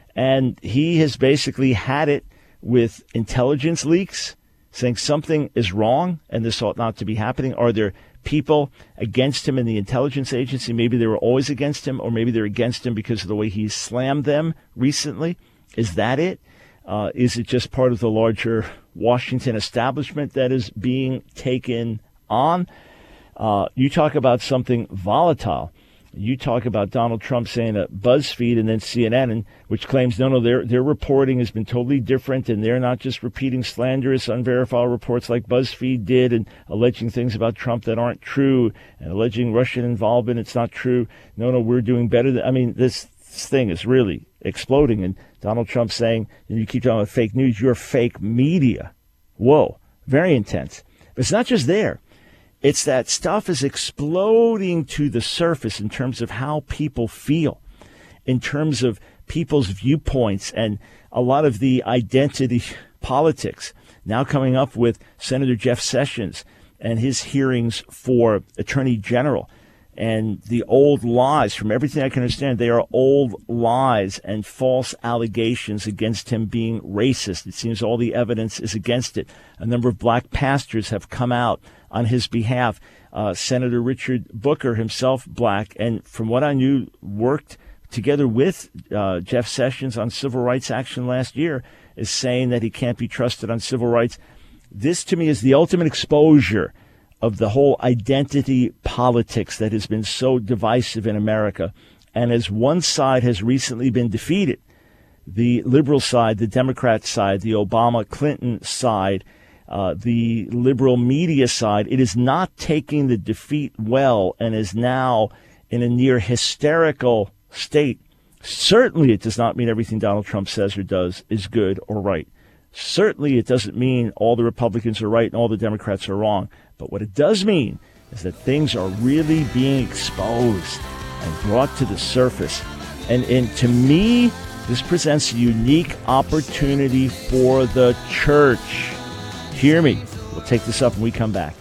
And he has basically had it with intelligence leaks, saying something is wrong and this ought not to be happening. Are there people against him in the intelligence agency? Maybe they were always against him, or maybe they're against him because of the way he slammed them recently. Is that it? Uh, is it just part of the larger Washington establishment that is being taken on? Uh, you talk about something volatile. You talk about Donald Trump saying that BuzzFeed and then C N N, and, which claims, no, no, their their reporting has been totally different, and they're not just repeating slanderous, unverified reports like BuzzFeed did and alleging things about Trump that aren't true and alleging Russian involvement. It's not true. No, no, we're doing better than, I mean, this, this thing is really exploding. And Donald Trump saying, and you keep talking about fake news, you're fake media. Whoa, very intense. But it's not just there. It's that stuff is exploding to the surface in terms of how people feel, in terms of people's viewpoints, and a lot of the identity politics now coming up with Senator Jeff Sessions and his hearings for Attorney General. And the old lies, from everything I can understand, they are old lies and false allegations against him being racist. It seems all the evidence is against it. A number of black pastors have come out on his behalf. Uh, Senator Richard Booker, himself black, and from what I knew, worked together with uh, Jeff Sessions on civil rights action last year, is saying that he can't be trusted on civil rights. This, to me, is the ultimate exposure of the whole identity politics that has been so divisive in America. And as one side has recently been defeated, the liberal side, the Democrat side, the Obama-Clinton side, uh, the liberal media side, it is not taking the defeat well and is now in a near hysterical state. Certainly it does not mean everything Donald Trump says or does is good or right. Certainly it doesn't mean all the Republicans are right and all the Democrats are wrong. But what it does mean is that things are really being exposed and brought to the surface. And, and to me, this presents a unique opportunity for the church. Hear me. We'll take this up when we come back.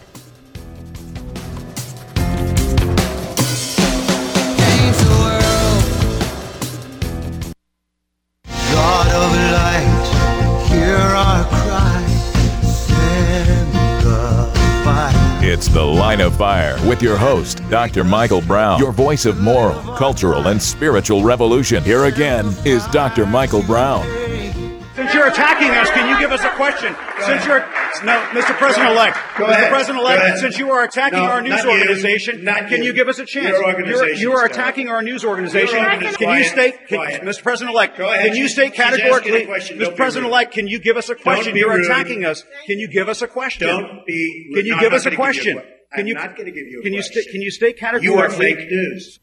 God of light, hear our cry, send the fire. It's The Line of Fire with your host, Doctor Michael Brown, your voice of moral, cultural, and spiritual revolution. Here again is Doctor Michael Brown. Since you're attacking us, can you give us a question? Since you're no, Mister President-elect, Mister President-elect, since you are attacking No, our news not you. organization, Not can you. you give us a chance? Your organization, You're, you are Scott. attacking our news organization. Your organization. Can you Quiet. state, can, Quiet. Mister President-elect, Go ahead. can you state She's asking categorically, a question. Mister Don't be President-elect, can you give us a question? be You're rude. attacking us. Can you give us a question? Don't be. Can you no, give I'm us a not gonna give you question? que- Can I'm you? not going to give you a Can you question. state? Can you state You are categorically? fake news.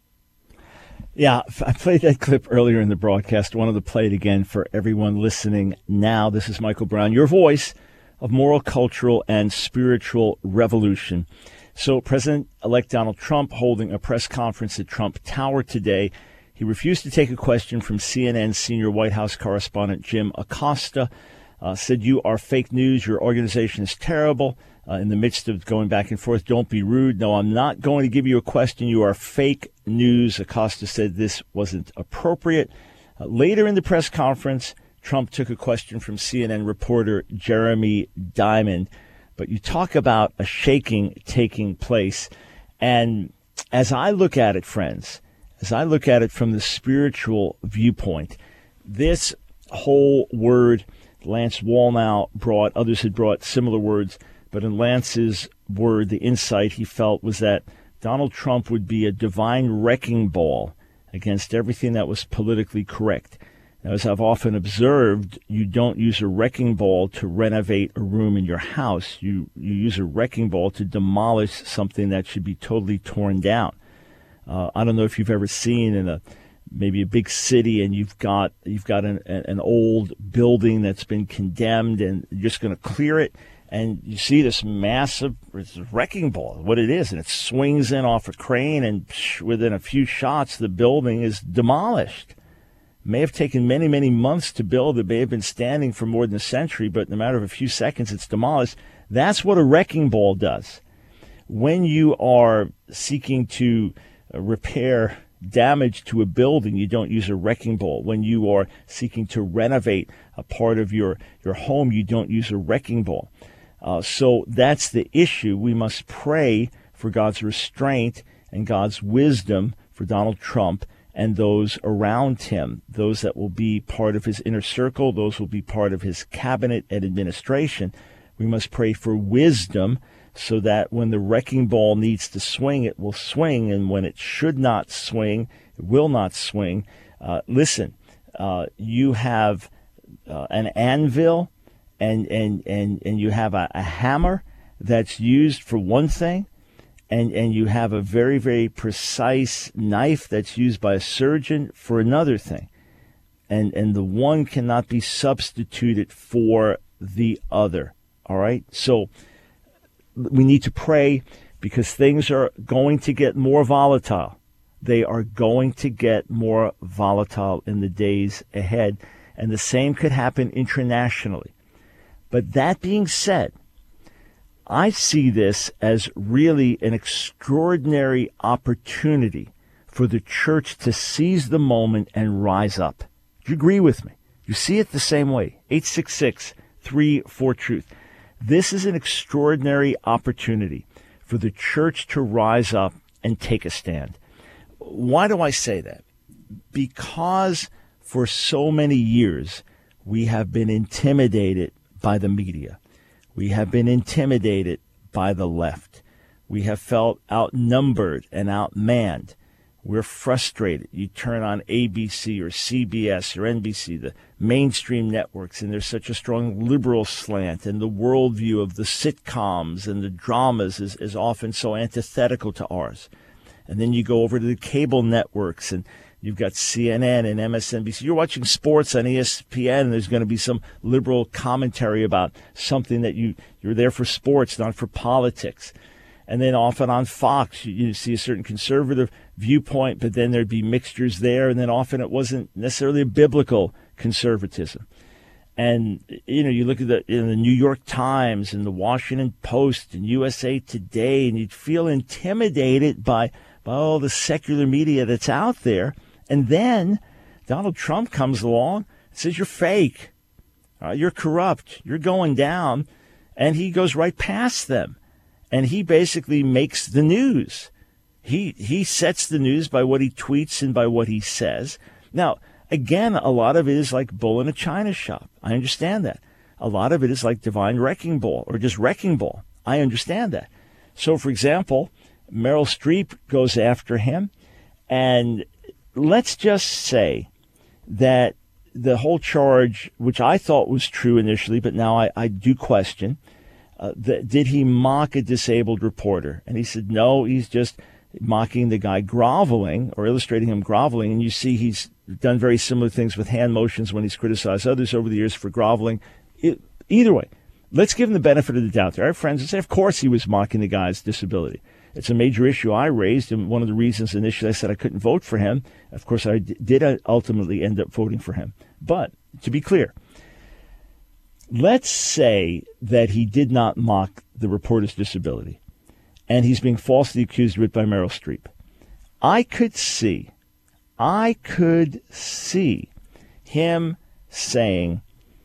Yeah, I played that clip earlier in the broadcast. Wanted to play it again for everyone listening now. This is Michael Brown, your voice of moral, cultural, and spiritual revolution. So President-elect Donald Trump holding a press conference at Trump Tower today. He refused to take a question from C N N senior White House correspondent Jim Acosta. Uh, said, you are fake news. Your organization is terrible. Uh, in the midst of going back and forth, don't be rude. No, I'm not going to give you a question. You are fake news. Acosta said this wasn't appropriate. Uh, later in the press conference, Trump took a question from C N N reporter Jeremy Diamond. But you talk about a shaking taking place. And as I look at it, friends, as I look at it from the spiritual viewpoint, this whole word Lance Wallnau brought, others had brought similar words, but in Lance's word, the insight he felt was that Donald Trump would be a divine wrecking ball against everything that was politically correct. Now, as I've often observed, you don't use a wrecking ball to renovate a room in your house. You you use a wrecking ball to demolish something that should be totally torn down. Uh, I don't know if you've ever seen in a maybe a big city and you've got you've got an, an old building that's been condemned and you're just going to clear it. And you see this massive it's a wrecking ball, what it is, and it swings in off a crane, and within a few shots, the building is demolished. It may have taken many, many months to build. It may have been standing for more than a century, but in a matter of a few seconds, it's demolished. That's what a wrecking ball does. When you are seeking to uh, repair damage to a building, you don't use a wrecking ball. When you are seeking to renovate a part of your, your home, you don't use a wrecking ball. Uh, so that's the issue. We must pray for God's restraint and God's wisdom for Donald Trump and those around him, those that will be part of his inner circle, those will be part of his cabinet and administration. We must pray for wisdom so that when the wrecking ball needs to swing, it will swing, and when it should not swing, it will not swing. Uh, listen, uh, you have uh, an anvil and, and, and, and you have a, a hammer that's used for one thing, and, and you have a very, very precise knife that's used by a surgeon for another thing. And, and the one cannot be substituted for the other. All right? So we need to pray because things are going to get more volatile. They are going to get more volatile in the days ahead. And the same could happen internationally. But that being said, I see this as really an extraordinary opportunity for the church to seize the moment and rise up. Do you agree with me? You see it the same way. eight six six, three four, truth. This is an extraordinary opportunity for the church to rise up and take a stand. Why do I say that? Because for so many years, we have been intimidated by the media. We have been intimidated by the left. We have felt outnumbered and outmanned. We're frustrated. You turn on A B C or C B S or N B C, the mainstream networks, and there's such a strong liberal slant, and the worldview of the sitcoms and the dramas is, is often so antithetical to ours. And then you go over to the cable networks, and you've got C N N and M S N B C. You're watching sports on E S P N, and there's going to be some liberal commentary about something that you, you're there for sports, not for politics. And then often on Fox, you, you see a certain conservative viewpoint, but then there'd be mixtures there. And then often it wasn't necessarily a biblical conservatism. And, you know, you look at the, in the New York Times and the Washington Post and U S A Today, and you'd feel intimidated by, by all the secular media that's out there. And then Donald Trump comes along and says, you're fake, uh, you're corrupt, you're going down. And he goes right past them. and he basically makes the news. He he sets the news by what he tweets and by what he says. Now, again, a lot of it is like bull in a china shop. I understand that. A lot of it is like divine wrecking ball or just wrecking ball. I understand that. So, for example, Meryl Streep goes after him, and let's just say that the whole charge, which I thought was true initially, but now I, I do question, uh, that, did he mock a disabled reporter? And he said, no, he's just mocking the guy groveling or illustrating him groveling. And you see he's done very similar things with hand motions when he's criticized others over the years for groveling. It, either way, let's give him the benefit of the doubt. There are friends who say, of course he was mocking the guy's disability. It's a major issue I raised, and one of the reasons initially I said I couldn't vote for him. Of course, I d- did ultimately end up voting for him. But to be clear, let's say that he did not mock the reporter's disability, and he's being falsely accused of it by Meryl Streep. I could see, I could see him saying,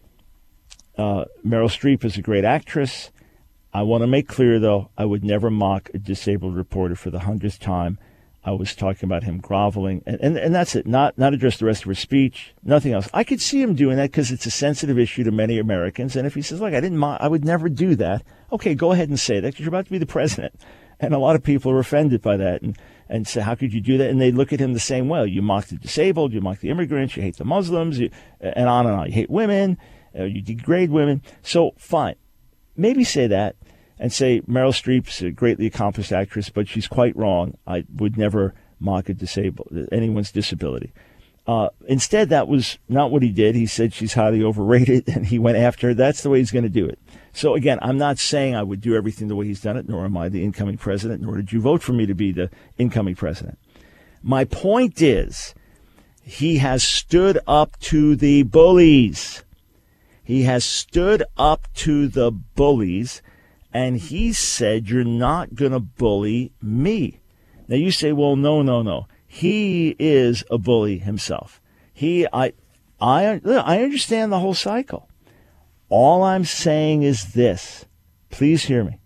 uh, Meryl Streep is a great actress. I want to make clear, though, I would never mock a disabled reporter for the hundredth time. I was talking about him groveling, and, and, and that's it, not not address the rest of her speech, nothing else. I could see him doing that because it's a sensitive issue to many Americans, and if he says, look, I didn't mock, I would never do that, okay, go ahead and say that because you're about to be the president. And a lot of people are offended by that and, and say, how could you do that? And they look at him the same way. You mock the disabled, you mock the immigrants, you hate the Muslims, you, and on and on. You hate women, uh, you degrade women. So, fine. Maybe say that and say Meryl Streep's a greatly accomplished actress, but she's quite wrong. I would never mock a disabled anyone's disability. Uh, instead, that was not what he did. He said she's highly overrated, and he went after her. That's the way he's going to do it. So, again, I'm not saying I would do everything the way he's done it, nor am I the incoming president, nor did you vote for me to be the incoming president. My point is he has stood up to the bullies. He has stood up to the bullies, and he said, you're not going to bully me. Now, you say, well, no, no, no. He is a bully himself. He, I, I, I understand the whole cycle. All I'm saying is this. Please hear me.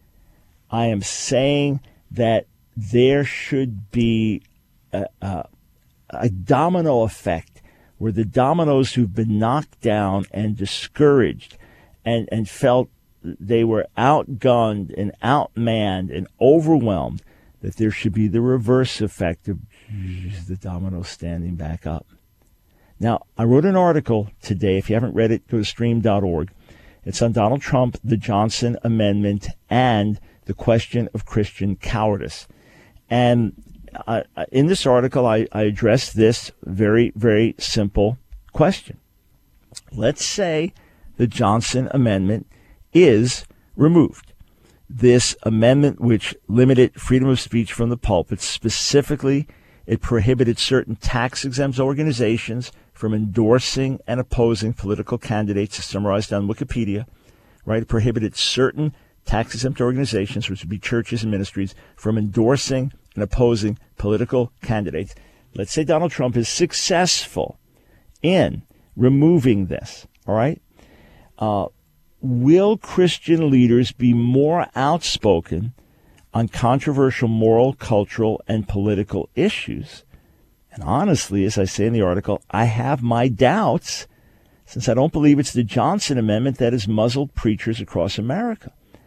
I am saying that there should be a, a, a domino effect where the dominoes who've been knocked down and discouraged and, and felt they were outgunned and outmanned and overwhelmed, that there should be the reverse effect of the dominoes standing back up. Now, I wrote an article today. If you haven't read it, go to stream dot org. It's on Donald Trump, the Johnson Amendment, and the question of Christian cowardice. And I, in this article, I, I address this very, very simple question. Let's say the Johnson Amendment is removed. This amendment, which limited freedom of speech from the pulpit, specifically, it prohibited certain tax-exempt organizations from endorsing and opposing political candidates, as summarized on Wikipedia, right? It prohibited certain tax-exempt organizations, which would be churches and ministries, from endorsing and opposing political candidates. Let's say Donald Trump is successful in removing this, all right? Uh, will Christian leaders be more outspoken on controversial moral, cultural, and political issues? And honestly, as I say in the article, I have my doubts, since I don't believe it's the Johnson Amendment that has muzzled preachers across America.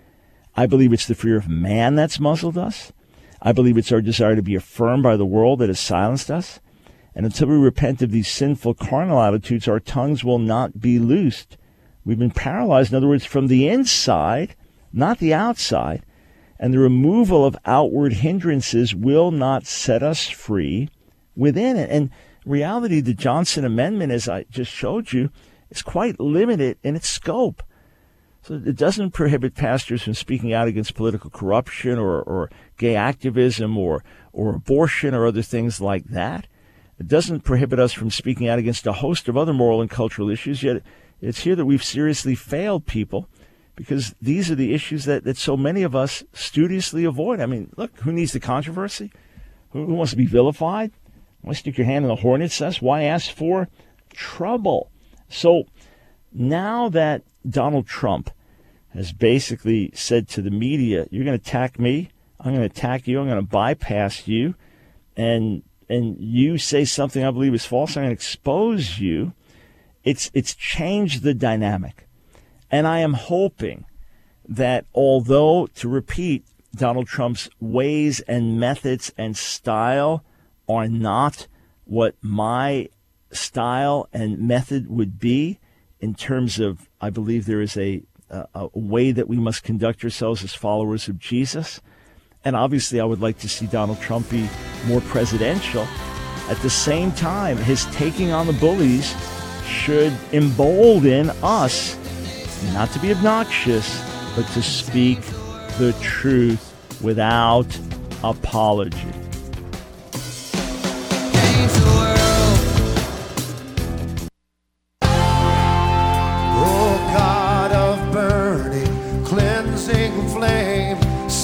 I believe it's the fear of man that's muzzled us. I believe it's our desire to be affirmed by the world that has silenced us. And until we repent of these sinful carnal attitudes, our tongues will not be loosed. We've been paralyzed, in other words, from the inside, not the outside. And the removal of outward hindrances will not set us free within it. And reality, the Johnson Amendment, as I just showed you, is quite limited in its scope. So it doesn't prohibit pastors from speaking out against political corruption or, or gay activism or, or abortion or other things like that. It doesn't prohibit us from speaking out against a host of other moral and cultural issues, yet it's here that we've seriously failed people, because these are the issues that, that so many of us studiously avoid. I mean, look, who needs the controversy? Who, who wants to be vilified? Why stick your hand in the hornet's nest? Why ask for trouble? So now that Donald Trump has basically said to the media, you're going to attack me, I'm going to attack you, I'm going to bypass you, and and you say something I believe is false, I'm going to expose you. It's it's changed the dynamic. And I am hoping that although, to repeat, Donald Trump's ways and methods and style are not what my style and method would be in terms of, I believe there is a, a, a way that we must conduct ourselves as followers of Jesus. And obviously I would like to see Donald Trump be more presidential. At the same time, his taking on the bullies should embolden us not to be obnoxious, but to speak the truth without apology. Change the world. Oh, God of burning, cleansing flame,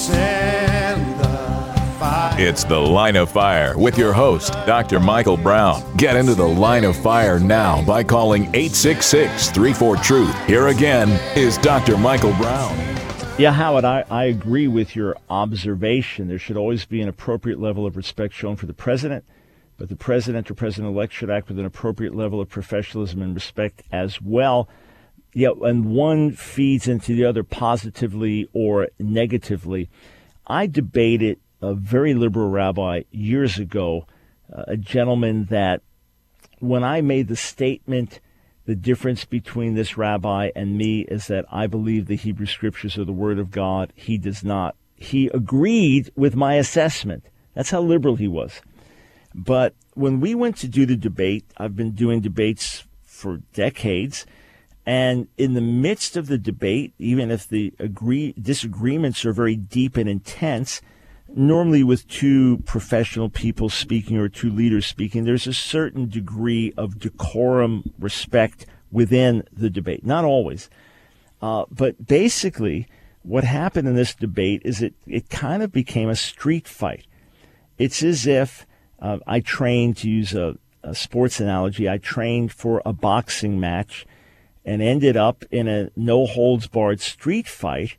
send the fire. It's The Line of Fire with your host, Doctor Michael Brown. Get into the Line of Fire now by calling eight six six, three four, truth. Here again is Doctor Michael Brown. Yeah, Howard, I, I agree with your observation. There should always be an appropriate level of respect shown for the president, but the president or president-elect should act with an appropriate level of professionalism and respect as well. Yeah, and one feeds into the other positively or negatively. I debated a very liberal rabbi years ago, uh, a gentleman that when I made the statement, the difference between this rabbi and me is that I believe the Hebrew Scriptures are the Word of God. He does not. He agreed with my assessment. That's how liberal he was. But when we went to do the debate, I've been doing debates for decades, and in the midst of the debate, even if the agree disagreements are very deep and intense, normally with two professional people speaking or two leaders speaking, there's a certain degree of decorum, respect within the debate. Not always. Uh, but basically, what happened in this debate is it, it kind of became a street fight. It's as if uh, I trained, to use a, a sports analogy, I trained for a boxing match and ended up in a no-holds-barred street fight.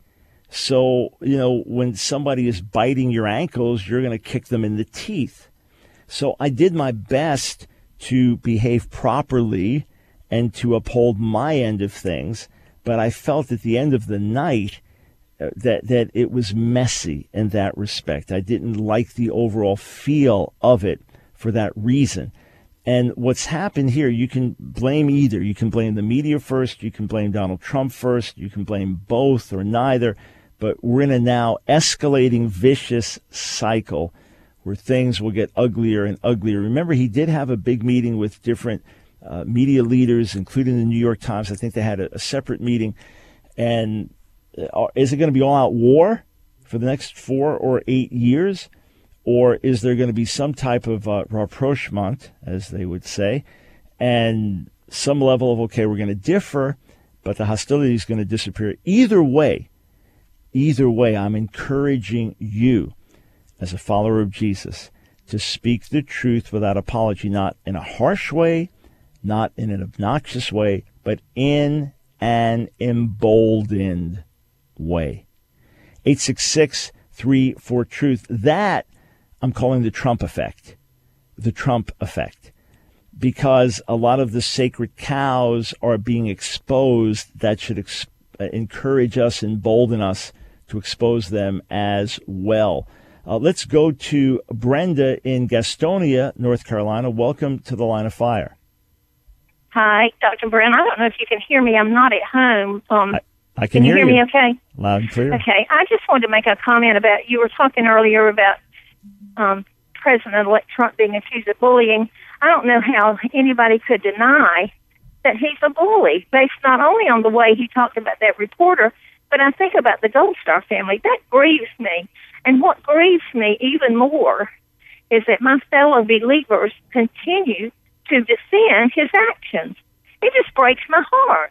So, you know, when somebody is biting your ankles, you're going to kick them in the teeth. So I did my best to behave properly and to uphold my end of things, but I felt at the end of the night uh, that, that it was messy in that respect. I didn't like the overall feel of it for that reason. And what's happened here, you can blame either. You can blame the media first, you can blame Donald Trump first, you can blame both or neither. But we're in a now escalating vicious cycle where things will get uglier and uglier. Remember, he did have a big meeting with different uh, media leaders, including the New York Times. I think they had a, a separate meeting. And uh, is it going to be all-out war for the next four or eight years? Or is there going to be some type of uh, rapprochement, as they would say, and some level of, okay, we're going to differ, but the hostility is going to disappear? Either way, Either way, I'm encouraging you as a follower of Jesus to speak the truth without apology, not in a harsh way, not in an obnoxious way, but in an emboldened way. eight six six, three four, truth. That I'm calling the Trump effect. The Trump effect. Because a lot of the sacred cows are being exposed that should ex- encourage us, embolden us to expose them as well. Uh, let's go to Brenda in Gastonia, North Carolina. Welcome to the Line of Fire. Hi, Doctor Brown. I don't know if you can hear me. I'm not at home. Um, I, I can, can you hear, hear you. me okay? Loud and clear. Okay. I just wanted to make a comment about, you were talking earlier about um, President-elect Trump being accused of bullying. I don't know how anybody could deny that he's a bully, based not only on the way he talked about that reporter, but I think about the Gold Star family. That grieves me. And what grieves me even more is that my fellow believers continue to defend his actions. It just breaks my heart.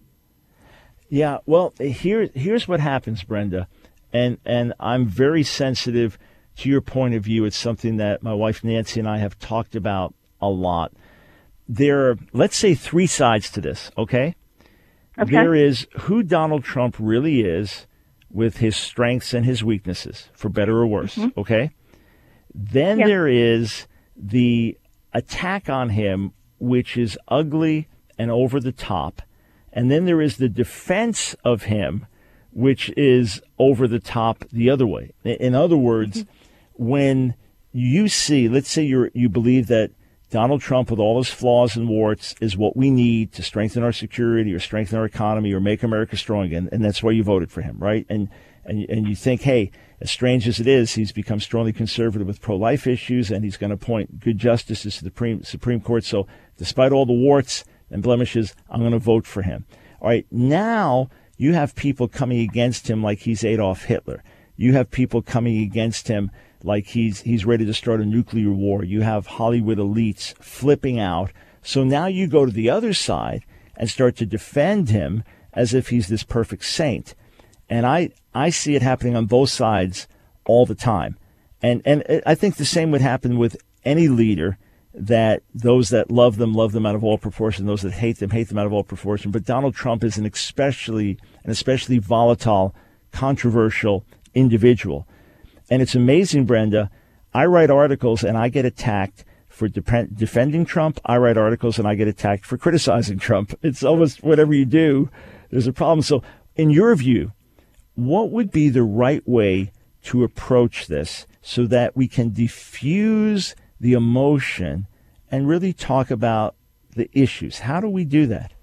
Yeah, well, here, here's what happens, Brenda, and, and I'm very sensitive to your point of view. It's something that my wife Nancy and I have talked about a lot. There are, let's say, three sides to this, okay? Okay. There is who Donald Trump really is with his strengths and his weaknesses, for better or worse, mm-hmm. okay? Then yep. there is the attack on him, which is ugly and over the top. And then there is the defense of him, which is over the top the other way. In other words, mm-hmm. when you see, let's say you you believe that Donald Trump, with all his flaws and warts, is what we need to strengthen our security or strengthen our economy or make America strong again, and that's why you voted for him, right? And and and you think, hey, as strange as it is, he's become strongly conservative with pro-life issues, and he's going to appoint good justices to the Supreme, Supreme Court. So despite all the warts and blemishes, I'm going to vote for him. All right, now you have people coming against him like he's Adolf Hitler. You have people coming against him like he's he's ready to start a nuclear war. You have Hollywood elites flipping out. So now you go to the other side and start to defend him as if he's this perfect saint. And I, I see it happening on both sides all the time. And and I think the same would happen with any leader, that those that love them, love them out of all proportion. Those that hate them, hate them out of all proportion. But Donald Trump is an especially, an especially volatile, controversial individual. And it's amazing, Brenda. I write articles and I get attacked for de- defending Trump. I write articles and I get attacked for criticizing Trump. It's almost whatever you do, there's a problem. So in your view, what would be the right way to approach this so that we can diffuse the emotion and really talk about the issues? How do we do that?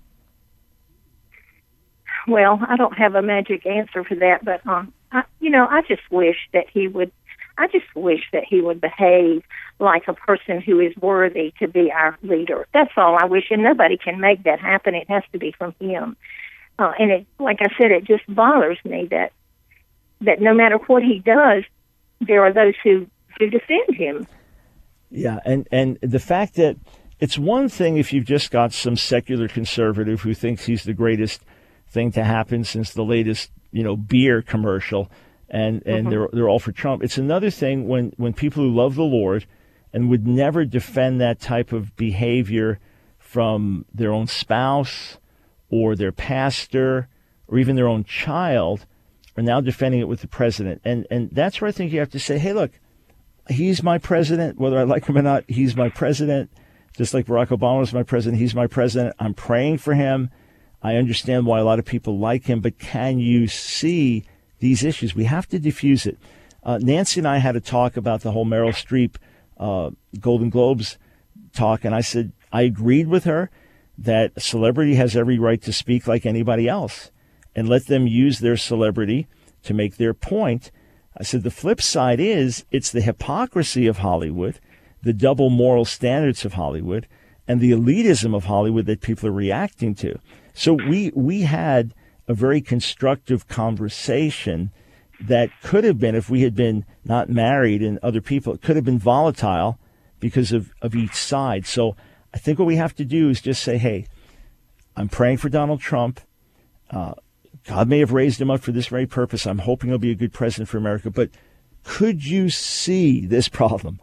Well, I don't have a magic answer for that, but um, I, you know, I just wish that he would. I just wish that he would behave like a person who is worthy to be our leader. That's all I wish, and nobody can make that happen. It has to be from him. Uh, and it, like I said, it just bothers me that that no matter what he does, there are those who, who defend him. Yeah, and, and the fact that it's one thing if you've just got some secular conservative who thinks he's the greatest thing to happen since the latest, you know, beer commercial, and, and mm-hmm. they're they're all for Trump. It's another thing when, when people who love the Lord and would never defend that type of behavior from their own spouse or their pastor or even their own child are now defending it with the president. And and that's where I think you have to say, hey, look, he's my president, whether I like him or not, he's my president. Just like Barack Obama was my president, he's my president. I'm praying for him. I understand why a lot of people like him, but can you see these issues? We have to diffuse it. Uh, Nancy and I had a talk about the whole Meryl Streep uh, Golden Globes talk, and I said I agreed with her that a celebrity has every right to speak like anybody else and let them use their celebrity to make their point. I said the flip side is it's the hypocrisy of Hollywood, the double moral standards of Hollywood, and the elitism of Hollywood that people are reacting to. So we we had a very constructive conversation that could have been, if we had been not married and other people, it could have been volatile because of, of each side. So I think what we have to do is just say, hey, I'm praying for Donald Trump. Uh, God may have raised him up for this very purpose. I'm hoping he'll be a good president for America. But could you see this problem?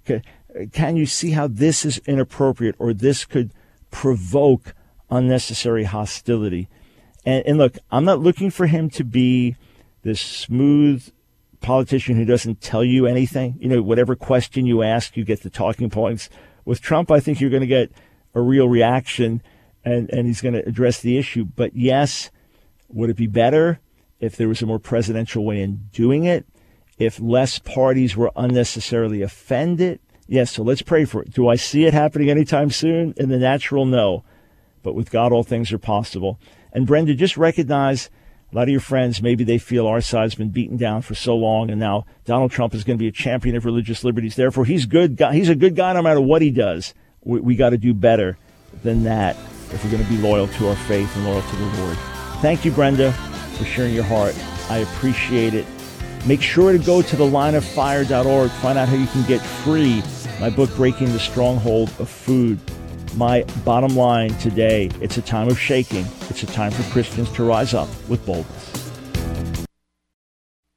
Can you see how this is inappropriate or this could provoke unnecessary hostility? And, and look, I'm not looking for him to be this smooth politician who doesn't tell you anything. You know, whatever question you ask, you get the talking points. With Trump, I think you're going to get a real reaction, and, and he's going to address the issue. But yes, would it be better if there was a more presidential way in doing it? If less parties were unnecessarily offended? Yes, so let's pray for it. Do I see it happening anytime soon? In the natural, no. But with God, all things are possible. And Brenda, just recognize a lot of your friends, maybe they feel our side's been beaten down for so long, and now Donald Trump is going to be a champion of religious liberties. Therefore, he's good. Guy. He's a good guy no matter what he does. We, we got to do better than that if we're going to be loyal to our faith and loyal to the Lord. Thank you, Brenda, for sharing your heart. I appreciate it. Make sure to go to the line of fire dot org. Find out how you can get free my book, Breaking the Stronghold of Food. My bottom line today, it's a time of shaking. It's a time for Christians to rise up with boldness.